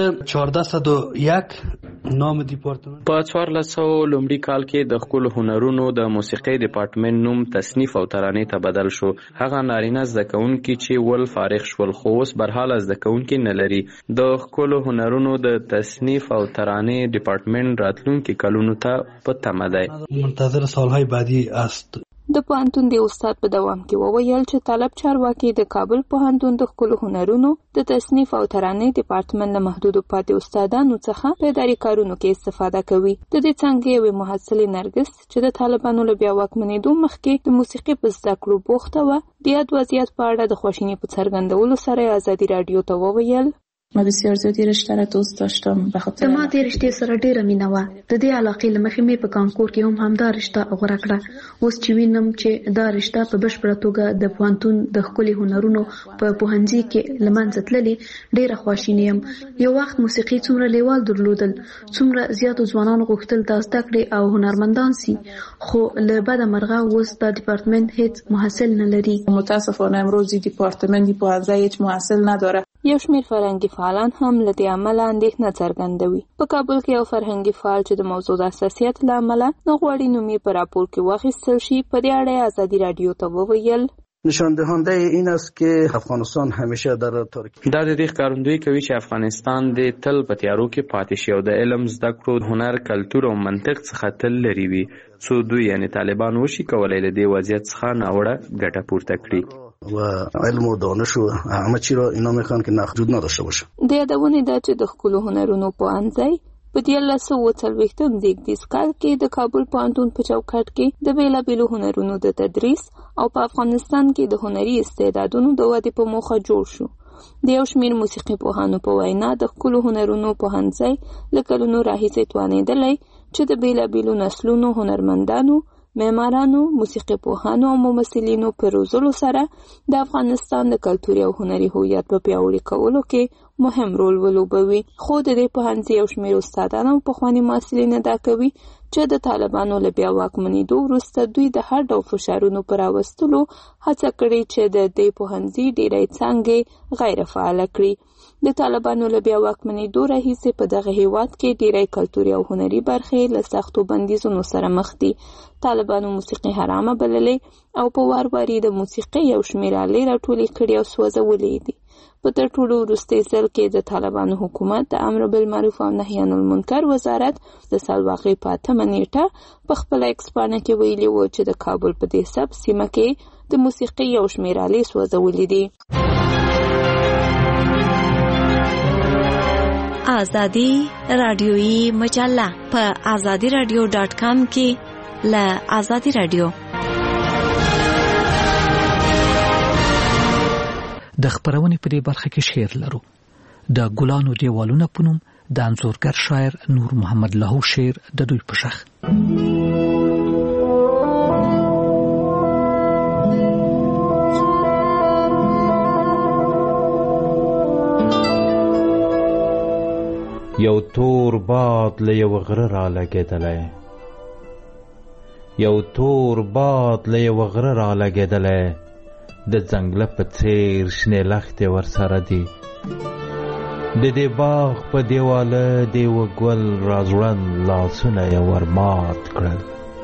1401 نام دیپارتمنت په 1400 لومړي کال کې د ښکلو هنرونو د موسیقۍ ډیپارټمنټ نوم تصنیف او ترانې ته بدل شو. هغه نارینه زده کوونکي چې ول فارغ شول خو اوس برحاله زده کوونکي نه لري. د ښکلو هنرونو د تصنیف او ترانې ډیپارټمنټ راتلونکي کلونو ته په تمه دی. منتظر سالهای بعدی است. د پوهنتون د استاد په دوام کې وویل چې طالب چارواکي د کابل پوهنتون د ښکلو هنرونو د تصنیف او ترانې ډیپارټمنټ له محدودو پاتې استادانو څخه په اداري کارونو کې استفاده کوي. د دې څانګې یوې محصلې نرګس چې د طالبانو له بیا واکمنېدو مخکې د موسیقي په زده کړو بوخته وه، د یاد وضعیت په اړه د خواشینۍ په څرګندولو سره ازادي راډیو ته وویل: من بسیار زیادی رشته را دوست داشتم به خاطر ما دې رشتې سره ډیره مینه وه. د دې علاقې له مخې مې په کانکور کې هم همدا رشته غوره کړه. اوس چې وینم چې دا رشته په بشپړه توګه د پوهنتون د ښکلي هنرونو په پوهنځي کې له منځه تللې، ډیره خواشینی یم. یو وخت موسیقي څومره لیوال درلودل، څومره زیاتو ځوانانو غوښتل دا زده کړي او هنرمندان سي، خو له بده مرغه اوس دا ډیپارتمنت هیڅ محصل نه لري. متاسفانه امروز دیپارتمنت پوهنځی هیچ محصل نداره. یو شمېر فرهنګي فعالان هم له دې امله اندېښنه څرګندوي. په کابل کې یو فرهنګي فعال چې د موضوع د حساسیت له امله نه غواړي نوم یې په راپور کې واخیستل شي، په دې اړه ازادي راډیو ته وویل: نشان دهنده این است که افغانستان همیشه در تاریکی دا د دې ښکارندوی کوي چې افغانستان د تل په تیارو کې پاتې شي او د علم، زده کړو، هنر، کلتور او منطق څخه تل لرې وي، څو دوی یعنی طالبان وشي کولای له دې وضعیت څخه ناوړه ګټه پورته کړي. و علم و دانش و همه چی را اینا میخوان که محدود نداشته باشه. د یادونې ده چې د ښکلو هنرونو پوهنځی په 1940 زیږدیز کال کې د کابل پوهنتون په چوکاټ کې د بیلابیلو هنرونو د تدریس او په افغانستان کې د هنري استعدادونو د ودې په موخه جوړ شو. د یو شمېر موسیقي پوهانو په وینا د ښکلو هنرونو پوهنځی له کلونو راهیسې توانېدلی چې د بیلابیلو نسلونو هنرمندانو، معمارانو، موسیقي پوهانو او ممثلینو په روزلو سره د افغانستان د کلتوري او هنري هویت په پیاوړي کولو کې مهم رول ولوبوي. خو د دې پوهنځي یو شمېر استادان او پخواني محصلین ادعا کوي چې د طالبانو له بیا واکمنېدو وروسته دوی د هر ډول فشارونو پر راوستلو هڅه کړې چې د دې پوهنځي ډېری څانګې غیر فعاله کړي. د طالبانو له بیا واکمنېدو راهیسې په دغه هیواد کې ډېری کلتوري او هنري برخې له سختو بندیزونو سره مخ دي. طالبانو موسیقي حرامه بللې او په وار واري د موسیقي یو شمېر آلې راټولې کړي او سوځولې دي. په تر ټولو وروستي ځل کې د طالبانو حکومت د امر بالمعروف او نهي عن المنکر وزارت د سالواغې په 8 نیټه په خپله ایکسپانه کې ویلي و چې د کابل په دې سب سیمه کې د موسیقي یو شمېر آلې سوځولې دي. آزادی رادیویی مجله په azadiradio.com کې له آزادی رادیو. د خبرونې په دې برخه کې شعر لرو. د ګلانو دیوالونه په نوم د انځورګر شاعر نور محمد لاهو شعر د دوی په شخ. یو تور باد له یو غره را لګېدلی، یو تور باد له یو غره را لګېدلی، د ځنګله په څیر شنې لښتې ورسره دي. د دې باغ په دیواله د یوه ګل را ځوړند لاسونه یې ورمات کړل.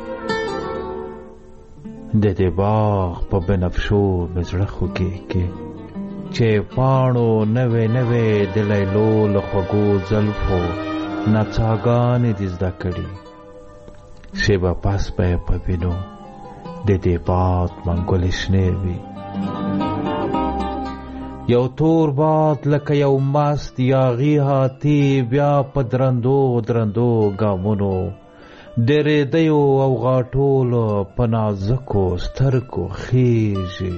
د دې باغ په بنفشو مې زړه خوږېږي چې پاڼو نوې نوې د لیلو له خوږو زلفو نڅاګانې دې زده کړي. شیبه پس به یې په وینو د دې باد منګولې شنې وي. یو تور باد لکه یو مست یاغي هاتي بیا په درندو درندو ګامونو د ریدیو او غاټولو په نازکو سترګو خیژي.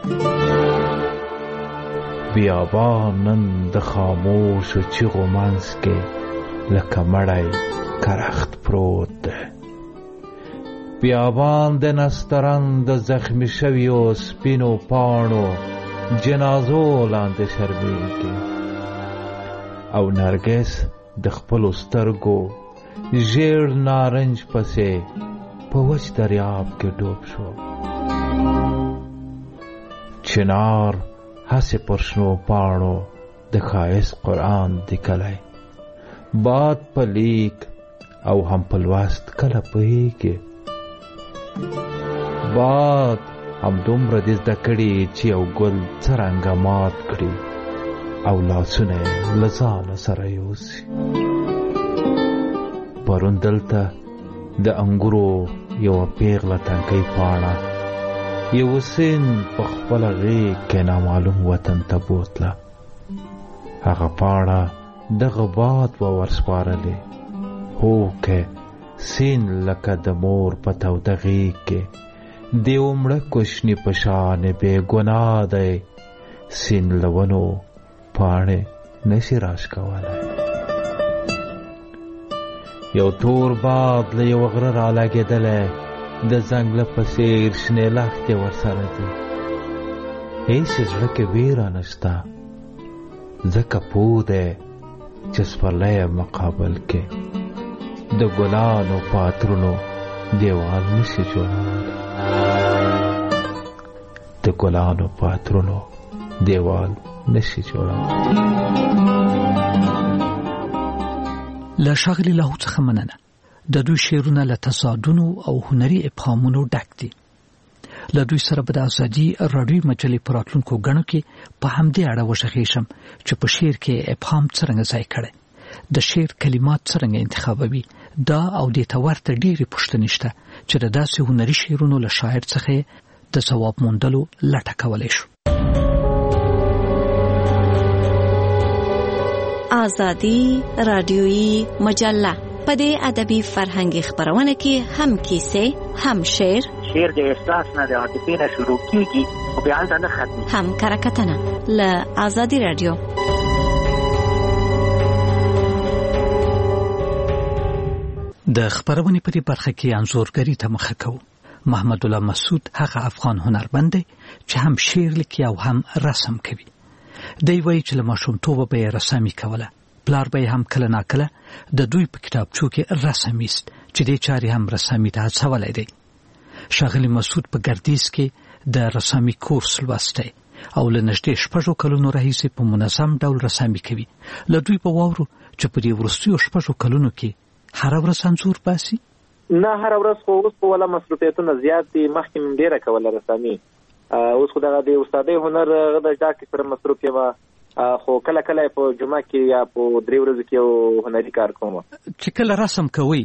بیابان نن د خاموشو چیغو منځ کې لکه مړی کرخت پروت دی. بیابان د نسترن د زخمی شویو سپینو پاڼو جنازو لاندې شرمېږي او نرګس د خپلو سترګو ژیړ نارنج پسې په وچ دریاب کې ډوب شو. چنار هسې پر شنو پاڼو د ښایست قرآن لیکلی. باد په لیک او هم په لوست کله پوهېږي. باد همدومره دې زده کړي چې یو ګل څرنګه مات کړي او لاسونه یې له ځانه سره یوسي. پرون دلته د انګورو یوه پیغله تنکۍ پاڼه یو سیند په خپله غېږ کې نامعلوم وطن ته بوتله. هغه پاڼه دغه باد به ورسپارلې. هو که سیند لکه د مور په توده غېږ کې د یو مړه کوشني په شانې بې ګناه دی. سیند له ونو پاڼې نشي راش کولای. یو تور باد له یو غره را لګېدلی د ځنګله په څېر شنې لښتې ورسره دي. هېڅ زړه کې ویره نشته ځکه پوه دی چې سپرلی مقابل کې د ګلانو په عطرونو دیوال نشي جوړولی. د ګلانو په عطرونو دیوال نشي جوړولی. له ښاغلي لاهو څخه مننه. د دوی شعرونه له تصادونو او هنري ابهامونو ډک دي. له دوی سره به د ازادي راډیو مجلې په راتلونکو ګڼو کې په همدې اړه وغږېږم چې په شعر کې ابهام څرنګه ځای کړی، د شعر کلمات څرنګه انتخابوي. دا او دې ته ورته ډېرې پوښتنې شته چې د داسې هنري شعرونو له شاعر څخه د ځواب موندلو لټه کولی شو. ازادي راډیویي مجله په دې ادبي فرهنګي خبرونه کې هم کیسې، هم شعر د احساس نه د عاطفې نه شروع کیږي او بیا هلته نه ختمي، هم کرکټنه. له ازادي راډیو. د خبرونې په دې برخه کې انځورګري ته مخه کوو. محمد الله مسعود هغه افغان هنرمند دی چې هم شعر لیکي او هم رسم کوي. دی وایي چې له ماشومتوبه به یې رسامي کوله. پلار به یې هم کله ناکله د دوی په کتابچو کې رسم ایست چې دې چارې هم رسامي ته هڅولی دی. ښاغلي مسعود په ګردیز کې د رسامي کورس لوستی او له نږدې 6 کلونو راهیسې په منظم ډول رسامي کوي. له دوی به واورو چې په دې وروستیو 6 کلونو کې هر ورځ انځور باسي. نه هر ورځ خو اوس په ولا مصروفیتونه زیات دي. مخکې مې ډېره کوله رسامي، اوس خو دغه د استادۍ هنر د ډاکې سره مصروف یم، خو کله کله په جمعه کې یا په 3 ورځو کې یو هنري کار کوم. چې کله رسم کوئ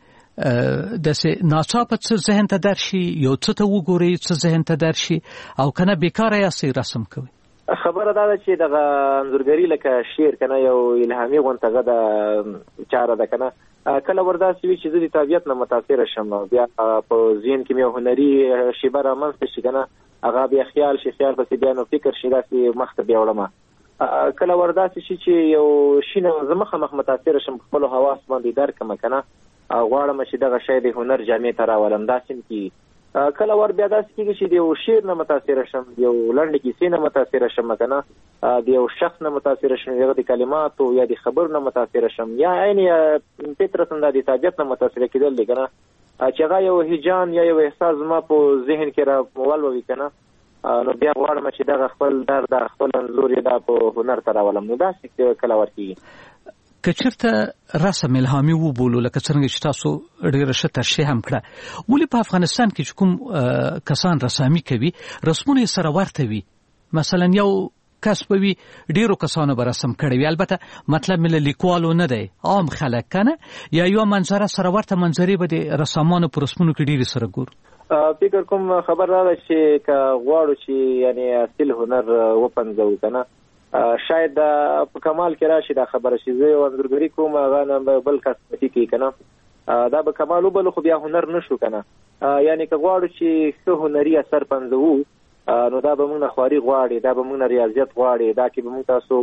داسې ناڅاپه څه ذهن ته درشي، یو څه ته وګورئ څه ذهن ته درشي، او کنه بیکاره یاستئ رسم کوئ؟ خبره دا ده چې دغه انځورګري لکه شعر کنه یو الهامي غونډه ده چاره ده کنه. کله ورداسې وي چې زه د طبیعت نه متاثره شم، بیا په ذهن کې مې هنري شیبه رامنځته شي کنه، هغه بیا خیال شي، خیال پسې بیا نو فکر شي، داسې مخ ته بیا وړم. کله ورداسې شي چې یو شي نه زه مخامخ متاثره شم، په خپلو حواس باندې درک کړم کنه، غواړم چې دغه شی د هنر جامې ته راولم. داسې کې کله ور بیا داسې کېږي چې د یو شعر نه متاثره شم، د یو لنډې کیسې نه متاثره شم کنه، د یو شخص نه متاثره شم، د کلماتو یا د خبر نه متاثره شم، یا عین فطرتاً د طبیعت نه متاثره کېدل دی کنه، چې هغه یو هیجان یا یو احساس زما په ذهن کې را ولوي کنه، نو بیا غواړم چې دغه خپل درد خپل انځور یې دا په هنر ته راولم. نو داسې کله ورکېږي. که چېرته رسم الهامي وبولو لکه څرنګه چې تاسو ډېره ښه ترشیح هم کړه، ولې په افغانستان کې چې کوم کسان رسامي کوي رسمونه یې سره ورته وي؟ مثلا یو کس به وي ډېرو کسانو به رسم کړی وي، البته مطلب مې له لیکوالو نه دی، عام خلک که نه، یا یوه منظره سره ورته منظرې به د رسامانو په رسمونو کې ډېرې سره ګورو. فکر کوم خبر را ده چې که غواړو چې یعنی اصل هنر وپنځوو که نه، شاید په کمال کې راشي دا خبره چې زه یو انځورګري کوم هغه نه بل کس پټي کوي که نه، دا به کمال وبلو خو بیا هنر نه شو که نه. یعنی که غواړو چې ښه هنري اثر پنځوو نو دا به موږ نه خواري غواړي، دا به موږ نه ریاضیت غواړي، دا کې به موږ تاسو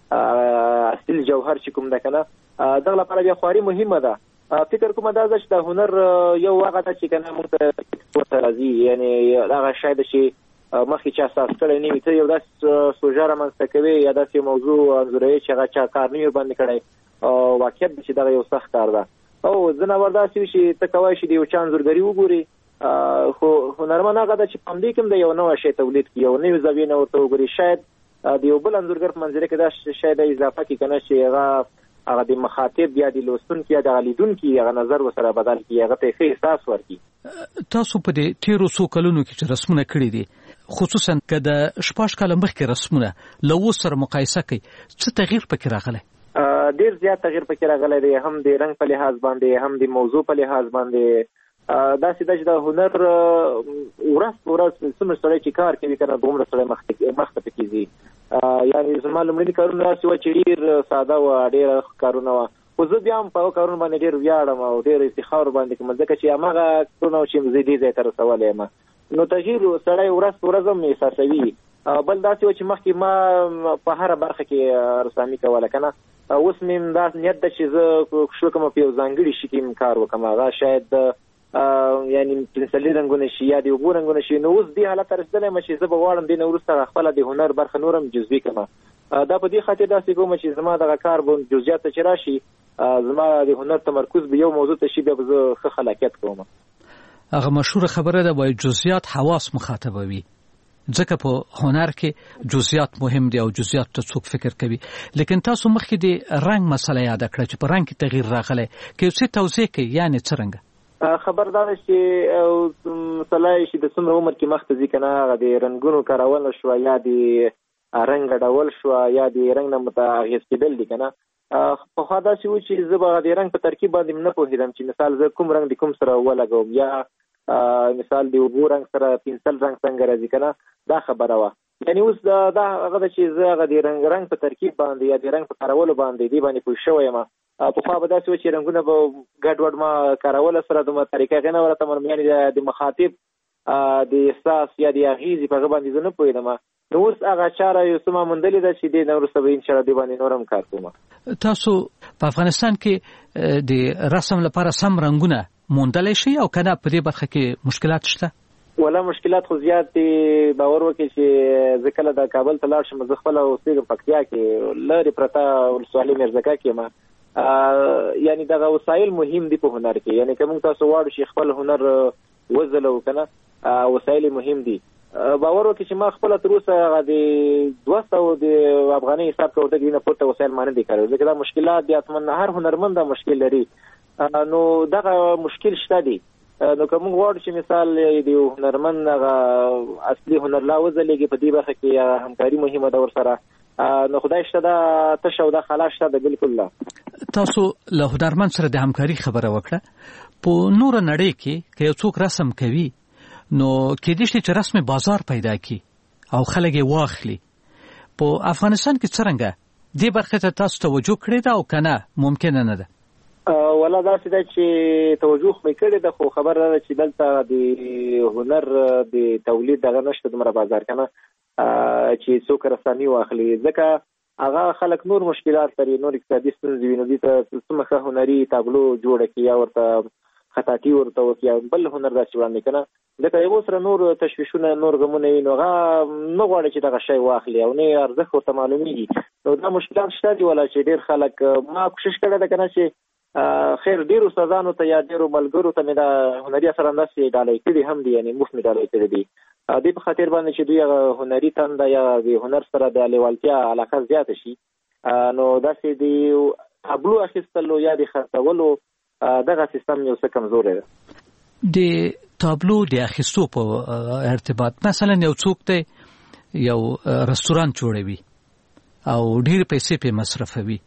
اصل جوهر چې کوم ده که نه، دغه لپاره بیا خواري مهمه ده. فکر کوم دا چې د هنر یو هغه ده چې که نه موږ ته راځي، یعنی هغه شی ده چې مخکې چا اساس کړی نه وي، ته یو داسې سوژه رامنځته کوي یا داسې موضوع انځوروي چې هغه چا کار نه وي باندې کړی، واقعیت ده چې دغه یو سخت کار ده. او ځینې وار داسې وي چې ته کولی شي د یو چا انځورګري وګوري، خو هنرمند هغه ده چې په همدې کې هم د یو نوی شی تولید کړي، یو نوې زاویې نه ورته وګوري، شاید د یو بل انځورګر په منظره کې دا شی د اضافه کړي که نه، چې هغه د مخاطب یا د لوستونکي یا د لیدونکي هغه نظر ورسره بدل کړي، هغه ته ښه احساس ورکړي. تاسو په دې تېرو څو کلونو کې چې رسمونه کړي دي، خصوصا که د 6 کاله مخکې رسمونه له اوس سره مقایسه کوي، څه تغییر پکې راغلی؟ ډېر زیات تغییر پکې راغلی دی، هم د رنګ په لحاظ باندې، هم د موضوع په لحاظ باندې. داسې ده چې د هنر ورځ په ورځ څومره سړی چې کار کوي که نه، دومره سړی مخته پکې ځي. یعنې زما لومړني کارونه داسې وه چې ډېر ساده وه، ډېره کارونه وه، خو زه بیا هم په هغو کارونو باندې ډېر ویاړم او ډېر افتخار ورباندې کوم، ځکه چې هماغه کارونه چې زه دې ځای ته رسولی یم. نو تغییر سړی ورځ په ورځ هم احساسوي، بل داسې و چې مخکې ما په هر برخه کې رسامي کوله کنه اوس مې دا نیت ده چې زه شو کوم په یو ځانګړي شي کې کار وکم هغه شاید یعنی پنسلي رنګونه شي یا د اوبو رنګونه شي نو اوس دې حالت رسیدلی م چې زه به غواړم دې نه وروسته خپله د هنر برخه نورم جزوي کړم دا په دې خاطر داسې کوم چې زما دغه کار به جزئیات ته چې راشي زما د هنر تمرکز به یو موضوع ته شي بیا به زه ښه خلاقیت کوم. هغه مشهوره خبره ده وایي جزئیات حواس مخاطبوي ځکه په هنر کې جزئیات مهم دي او جزئیات ته څوک فکر کوي لیکن تاسو مخکې د رنګ مسله یاد کړه چې په رنګ کې تغییر راغلی که څه توضیح کوي یعنی څرنګه خبردار چې مثلا چې د څومره عمر کې مخته ځي کنه هغه د رنګونو کارول شو یا د رنګ ډول شو یا د رنګ نه متغیر کېدل دي کنه په خوا داسې و چې زه به د رنګ په ترکیب باندې نه پوهېدم چې مثال زه کوم رنګ د کوم سره ولګوم یا مثال د اوبو رنګ سره پنسل رنګ څنګه راځي کنه دا خبره وه یعنی اوس دا هغه ده چې زه هغه د رنګ په ترکیب باندې یا د رنګ په کارولو باندې دې باندې پوه شوی یم پخوا به داسې و چې رنګونه به ګډ وډ ما کاروله سره دومره طریقه هغې نه ورته مرم یعنې د مخاطب د احساس یا د اغېزې په هغه باندې زه نه پوهېدم نو اوس هغه چاره یو څه ما موندلې ده چې دې نه وروسته به انشاءالله دې باندې نور هم کار کوم. تاسو په افغانستان کې د رسم لپاره سم رنګونه موندلی شي او که نه په دې برخه کې مشکلات شته؟ ولا مشکلات خو زیات دي باور وکړئ چې زه کله د کابل ته لاړ شم زه خپله اوسېږم پکتیا کې لرې پرته ولسوالۍ میرزکه کې یم یعنی دغه وسایل مهم دي په هنر کې یعنی که موږ تاسو غواړو چې خپل هنر وځلو که نه وسایل مهم دي باور وکړئ چې ما خپله تر اوسه هغه د 200 د افغانۍ حساب کوته کې نه پورته وسایل ما نه دي کړی ځکه دا مشکلات دي حتما هر هنرمند دا مشکل لري نو دغه مشکل شته دي نو که موږ غواړو چې مثال د یو هنرمند هغه اصلي هنر لا وځلېږي په دې برخه کې همکاري مهمه ده ورسره نو خدای شته دا تشه او دا خلا شته ده بالکل لا تاسو له هنرمند سره د همکاري خبره وکړه په نوره نړۍ کې که یو څوک رسم کوي نو کېدای شي چې رسم بازار پیدا کړي او خلک یې واخلي په افغانستان کې څرنګه دې برخې ته تاسو توجه کړې ده او که نه ممکنه نه ده؟ ولا داسې ده چې توجه مې کړې ده خو خبره ده چې دلته د هنر د تولید دغه نشته دومره بازار که نه چې څوک رسامي واخلي ځکه هغه خلک نور مشکلات لري نور اقتصادي ستونزې وي نو دوی ته څومره ښه هنري تابلو جوړه کړي یا ورته خطاطي ورته وکړي یا بل هنر داسې وړاندې که نه ځکه یو سره نور تشویشونه نور غمونه وي نو هغه نه غواړي چې دغه شی واخلي او نه ارزښت ورته معلومیږي نو دا مشکلات شته دي ولا چې ډېر خلک ما کوشش کړی ده که نه چې خیر ډیرو استادانو ته یا ډیرو ملګرو ته مې دا هنري اثر اندازې ډالۍ کړي هم دي یعنی مفت مې ډالۍ کړي دي دې په خاطر باندې چې دوی هغه هنري تنده یا د هنر سره د لیوالتیا علاقه زیاته شي نو داسې د تابلو اخیستلو یا د خرڅولو دغه سیستم یو څه کمزوری ده. د تابلو د اخیستو په ارتباط مثلا یو څوک دی یو رستورانت جوړوي او ډېر پیسې پې مصرفوي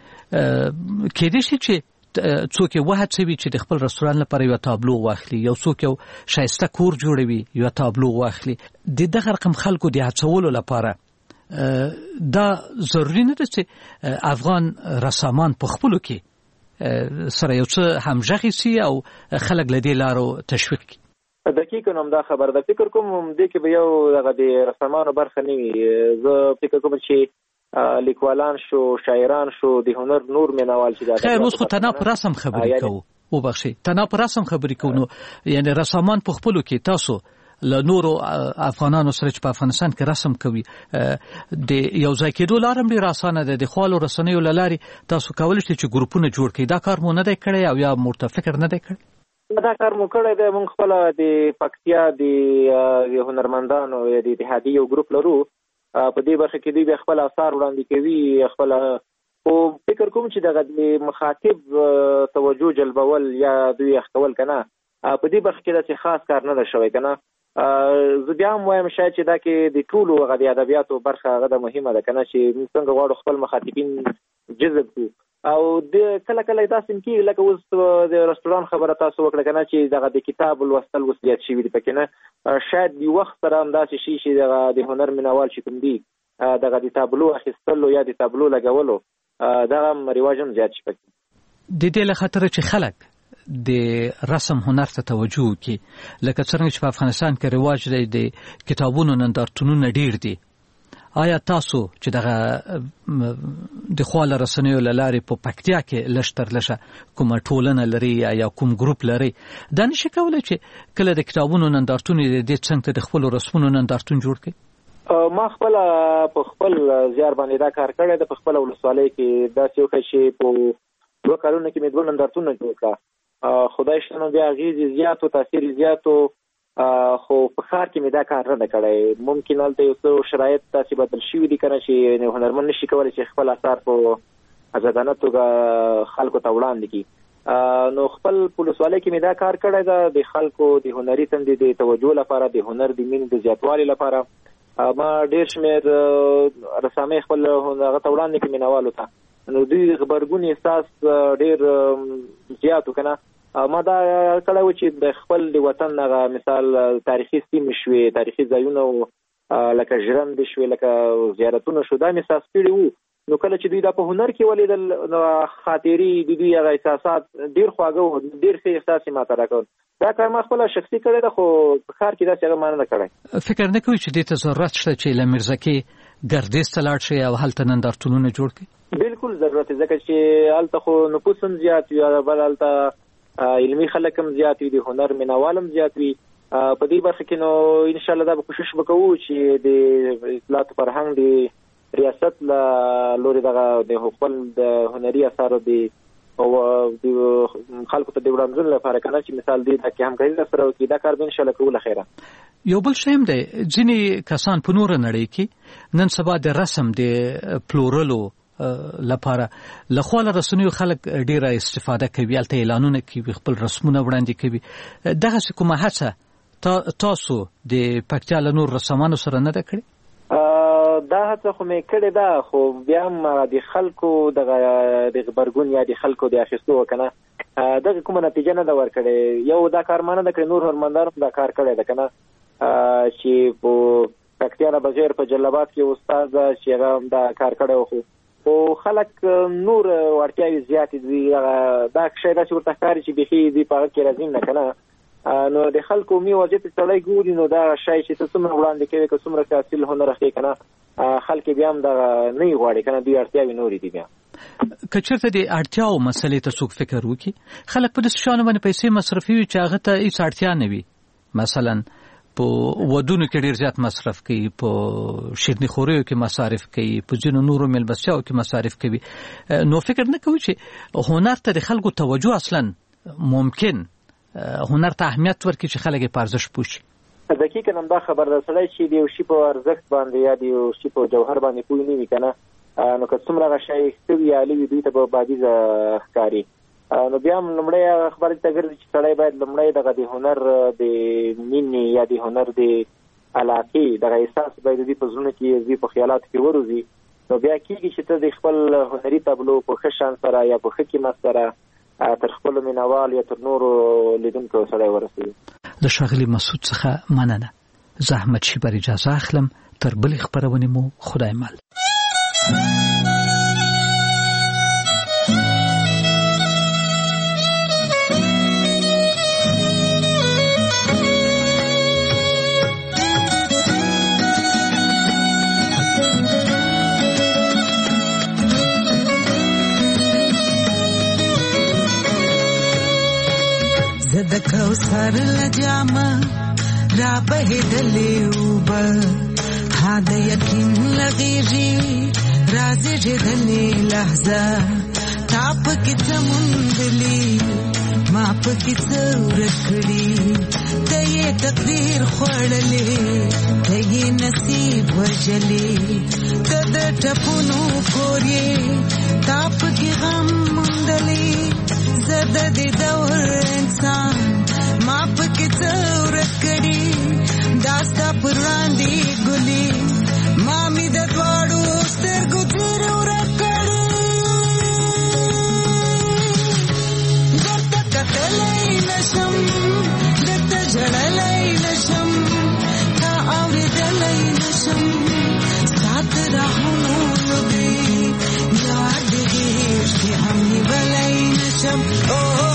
کېدای شي چې څوک یې وهڅوي چې د خپل رستورانت لپاره یو تابلو واخلي یو څوک یو ښایسته کور جوړوي یو تابلو واخلي د دغه رقم خلکو د هڅولو لپاره دا ضروري نه ده چې افغان رسامان په خپلو کې سره یو څه همغږي سي او خلک له دې لارو تشویق کړي دقیقاً هم دا خبر ده فکر کوم دې کې به یو دغه د رسامانو برخه نه وي زه فکر کوم چې لیکوالان شو شاعران شو د هنر نور مینوال چې دا خیر اوس خو تنها پر رسم خبرې کوو وبخښئ تنها پر رسم خبرې کوو نو یعنی رسامان په خپلو کې تاسو له نورو افغانانو سره چې په افغانستان کې رسم کوي د یو ځای کېدو لاره هم ډېره اسانه ده د خپلو رسنیو له لارې تاسو کولی شئ چې ګروپونه جوړ کړئ دا کار مو نه دی کړی او یا ورته فکر نه دی کړی؟ دا کار مو کړی دی موږ خپله د پکتیا د هنرمندانو یا د اتحادیې یو ګروپ لرو په دې برخه کې دوی خپل آثار وړاندې کوي خپل او فکر کوم چې دغه د مخاطب توجه جلبول یا دوی اخول کنه په دې برخه کې داسې خاص کار نه ده شوی کنه زه بیا هم وایم شاید چې دا کې د ټولو هغه د ادبیاتو برخه هغه د مهمه ده کنه چې موږ څنګه غواړو خپل مخاطبین جذب کړو او د کله کله داسې کېږي لکه اوس د رستوران خبره تاسو وکړه کنه چې دغه د کتاب لوستل اوس زیات شوي دي پکې نه شاید د وخت سره همداسې شي چې دغه د هنر مینوال چې کوم دي دغه د تابلو اخیستلو یا د تابلو لګولو دغه هم رواج هم زیات شي پکې د دې له خاطره چې خلک د رسم هنر ته توجه وکړي لکه څنګه چې په افغانستان کې رواج دی د کتابونو نندارتونونه ډېر دي آیا تاسو چې دغه د خواله رسنیو لارې په پکتیا کې لشتر لشه کوم ټولنه لري یا کوم ګروپ لري دا نشي کولای چې کله د کتابونو نندارتون د څنګه د خپل رسمونو نندارتون جوړ کړي؟ ما خپل په خپل زیار باندې دا کار کړی د خپل ولسوالۍ کې دا څه شي په 2 کارونه کې مې 2 نندارتون جوړ کړ خدای شته نو بیا غیزي زیات او تاثیر زیات خو په خار کې مې دا کار نه کړی ممکن هلته یو څه شرایط تاسې بدل شوي دي کنه چې هنرمند نشي کولی چې خپل اثار په ازادانه توګه خلکو ته وړاندې کړي نو خپل ولسوالۍ کې مې دا کار کړی ده د خلکو د هنري تندې د توجه لپاره د هنر د مینې د زیاتوالي لپاره ما ډېر شمېر رسامۍ خپل هغه ته وړاندې کړي مینوالو ته نو دوی غبرګون احساس ډېر زیات و کنه ما دا کړی و چې د خپل د وطن هغه مثال تاریخي سیمې شوې تاریخي ځایونه لکه ژرندې شوې لکه زیارتونه شو دا مې احساس کړي وو نو کله چې دوی دا په هنر کې ولیدل نو خاطرې د دوی هغه احساسات ډېر خواږه وو ډېر ښه احساس یې ماته راکول دا کار ما خپله شخصي کړی ده خو په ښار کې داسې هغه ما نه کړی فکر نه کوئ چې دې ته ضرورت شته چې له میرزکې ګردیز ته لاړ شئ او هلته نندارتونونه جوړ کړئ؟ بالکل ضرورت دی ځکه چې هلته خو نفوس هم زیات وي بل هلته علمي خلک هم زیات وي د هنر مینوال هم زیات وي په دې برخه کې نو انشاءالله دا به کوشش وکړو چې د اطلاعات فرهنګ د ریاست له لوري دغه د خپل د هنري اثارو د خلکو ته د وړاندې لپاره کنه چې مثال دی چې همکاري سره وکړي دا کار به انشاءالله کوو خیره یو بل شی هم دی ځینې کسان په نور نړۍ کې نن سبا د رسم د پلورلو لپاره لخواله رسنیو خلک ډیره استفاده کوي البته اعلانونه کوي خپل رسمونه وړاندې کوي دغه کومه هڅه تاسو د پکتیا له نور رسامانو سره نه ده کړې؟ دا هڅه خو مې کړې ده خو بیا هم د خلکو د غبرګون یا د خلکو د اخیستو کنه دغه کومه نتیجه نه ده ورکړې یو دا کار ما نه ده کړی نور هنرمندان دا کار کړی ده کنه چې په پکتیا نه بغیر په جلابات کې استاد چې هغه دا کار کړی خو او خلک نور ورتیاوي زیاتې دي دا شی داسې ورته ښکاري چې بیخي دوی په هغه کې راځي نه که نه نو د خلکو مې وضعیت سړی ګوري نو دا شی چې ته څومره وړاندې کوې که څومره چې اصیل هنر اخلي که نه خلک بیا هم دغه نه یې غواړي که نه دوی اړتیاوې نورې دي بیا که چېرته د اړتیاو مسلې ته څوک فکر وکړي خلک په داسې شیانو باندې پیسې مصرفوي چې هغه ته هېڅ اړتیا نه وي مثلا په ودونو کې ډیر زیات مصرف کوي په شیرني خوریو کې مصارف کوي په ځینو نورو ملبسیاو کې مصارف کوي نو فکر نه کوي چې هنر ته د خلکو توجه اصلا ممکن هنر ته اهمیت ورکړي چې خلک په ارزښت پوه شي دقیقاً همدا خبر ده سړی چې د یو شي په ارزښت باندې یا د یو شي په جوهر باندې پوه نه وي که نه نو که څومره هغه شی ښه وي یا عالي وي دوی ته به بادیزه ښکاري نو بیا هم لومړی خبرې ته ګرځي چې سړی باید لومړی دغه د هنر د مینې یا د هنر د علاقې دغه احساس باید دوی په زړونو کې دوی په خیالاتو کې وروځي نو بیا کېږي چې ته د خپل هنري تابلو په ښه شان سره یا په ښه قیمت سره تر خپلو مینوال یا تر نورو لیدونکو سړی ورسوي له ښاغلي مسعود څخه مننه زه احمد شیبر اجازه اخلم تر بلې خپرونې مو خدای مل زد کوثر لجاما را بهدلې وبا هاد یقین لغیږي راز جدلې لحظه تاپ کې زموندلې ما په کې څورکړي ته یې تقدیر خوړلې ته یې نصیب وجلې کد ټپونو کورې تاپ کې غم مندلې زد دې دور انسان ما په کې څورکړي داستا پراندې ګلې ما می د دواړو سترګو تیر ورکړي درته کتلې نشم درته جړلې نشم تا اورېدلې نشم سات راهونو لګي یاد دې چې هم نیولې نشم